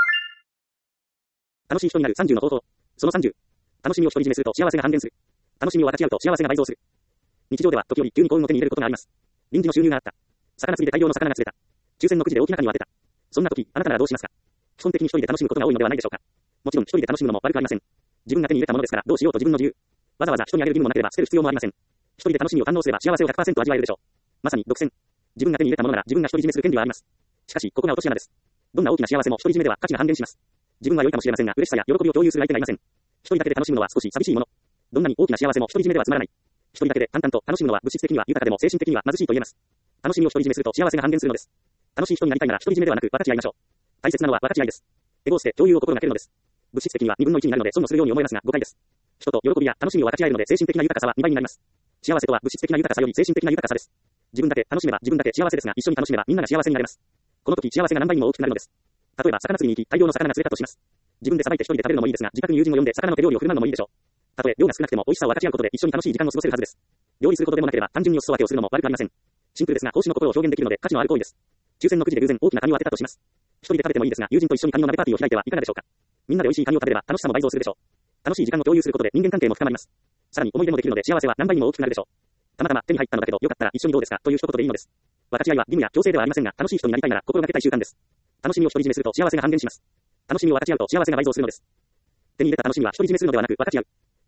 楽しい人になるさんじゅうの方法。そのさんじゅう。楽しみを独り占めすると幸せが半減する。楽しみを分かち合うと幸せが倍増する。日常では時折急に幸運を手に入れることがあります。臨時の収入があった。魚釣りで大量の魚が釣れた。抽選のくじで大きな金を当てた。そんな時、あなたならどうしますか？基本的に一人で楽しむことが多いのではないでしょうか。もちろん一人で楽しむのも悪くありません。自分が手に入れたものですからどうしようと自分の自由。わざわざ人にあげる義務もなければ捨てる必要もありません。一人で楽しみを堪能すれば幸せを ひゃくパーセント 味わえるでしょう。まさに独占。自分が手に入れたものなら自分が独り占めする権利はあります。しかし、ここが落とし穴です。どんな大きな幸せも独り占めでは価値が半減します。自分は良いかもしれませんが、嬉しさや喜びを共有する相手がいません。一人だけで楽しむのは少し寂しいもの。どんなに大きな幸せも独り占めではつまらない。一人だけで淡々と楽しむのは物質的には豊かでも精神的には貧しいと言えます。楽しみを独り占めすると幸せが半減するのです。楽しい人になりたいなら独り占めではなく分かち合いましょう。大切なのは分かち合いです。エゴを捨て共有を心がけるのです。物質的には二分の一になるので損をするように思えますが誤解です。人と喜びや楽しみを分かち合えるので精神的な豊かさはにばいになります。幸せとは物質的な豊かさより精神的な豊かさです。自分だけ楽しめば自分だけ幸せですが一緒に楽しめばみんなが幸せになれます。この時幸せが何倍にも大きくなるのです。例えば魚釣りに行き大量の魚が釣れたとします。自分でさばいて一人で食べるのもいいですが自宅に友人を呼んで魚の手料理を振る舞うのもいいでしょう。たとえ量が少なくても美味しさを分かち合うことで一緒に楽しい時間を過ごせるはずです。料理することでもなければ単純にお裾分けをするのも悪くありません。シンプルですが奉仕の心を表現できるので価値のある行為です。抽選のくじで偶然大きなカニを当てたとします。一人で食べてもいいですが友人と一緒にカニの鍋パーティーを開いてはいかがでしょうか。みんなで美味しいカニを食べれば楽しさも倍増するでしょう。楽しい時間を共有することで人間関係も深まります。さらに思い出もできるので幸せは何倍にも大きくなるでしょう。たまたま手に入ったのだけどよかったら一緒にどうですかという一言でいいのです。分かち合いは義務や強制ではありませんが楽しい人になりたいなら心がけたい習慣です。楽しみを独り占めすると幸せが半減します。楽しみを分かち合うと幸せが倍増するのです。手に入れた楽しみは独り占めするのではなく分かち合う。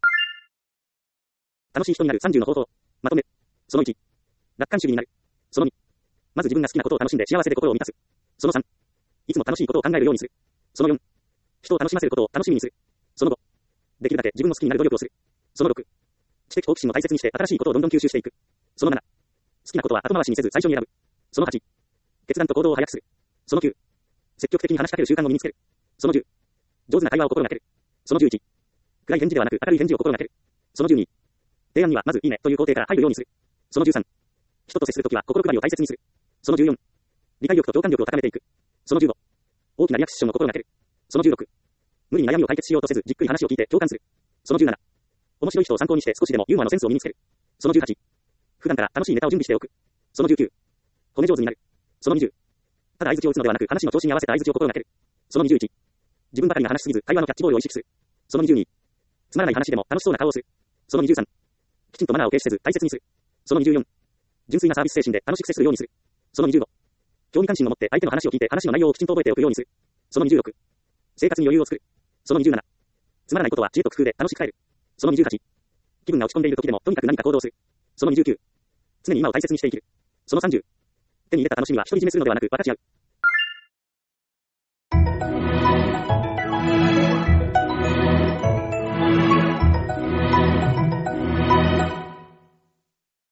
楽しい人になるさんじゅうの方法。まとめ。そのいち。楽観主義になる。そのに。まず自分が好きなことを楽しんで幸せで心を満たす。そのさん。いつも楽しいことを考えるようにする。そのよん。人を楽しませることを楽しみにする。そのご。できるだけ自分の好きになる努力をする。そのろく。知的好奇心を大切にして新しいことをどんどん吸収していく。そのなな。好きなことは後回しにせず最初に選ぶ。そのはち。決断と行動を早くする。そのきゅう。積極的に話しかける習慣を身につける。そのじゅう。上手な会話を心がける。そのじゅういち。暗い返事ではなく明るい返事を心がける。そのじゅうに。提案にはまずいいねという肯定から入るようにする。そのじゅうさん。人と接するときは心配りを大切にする。そのじゅうよん。理解力と共感力を高めていく。そのじゅうご。大きなリアクションを心がける。そのじゅうろく。無理に悩みを解決しようとせずじっくり話を聞いて共感する。そのじゅうなな。面白い人を参考にして少しでもユーモアのセンスを身につける。そのじゅうはち。普段から楽しいネタを準備しておく。そのじゅうきゅう。褒め上手になる。そのにじゅう。ただ相槌を打つのではなく話の調子に合わせた相槌を心がける。そのにじゅういち。自分ばかりが話しすぎず会話のキャッチボールを意識する。そのにじゅうに。つまらない話でも楽しそうな顔をする。そのにじゅうさん。きちんとマナーを軽視せず大切にする。そのにじゅうよん。純粋なサービス精神で楽しく接するようにする。そのにじゅうご。興味関心を持って相手の話を聞いて話の内容をきちんと覚えておくようにする。そのにじゅうろく。生活に余裕を作る。そのにじゅうなな。つまらないことは知恵と工夫で楽しく変える。そのにじゅうはち。気分が落ち込んでいる時でもとにかく何か行動する。そのにじゅうきゅう。常に今を大切にして生きる。そのさんじゅう。手に入れた楽しみは独り占めするのではなく分かち合う。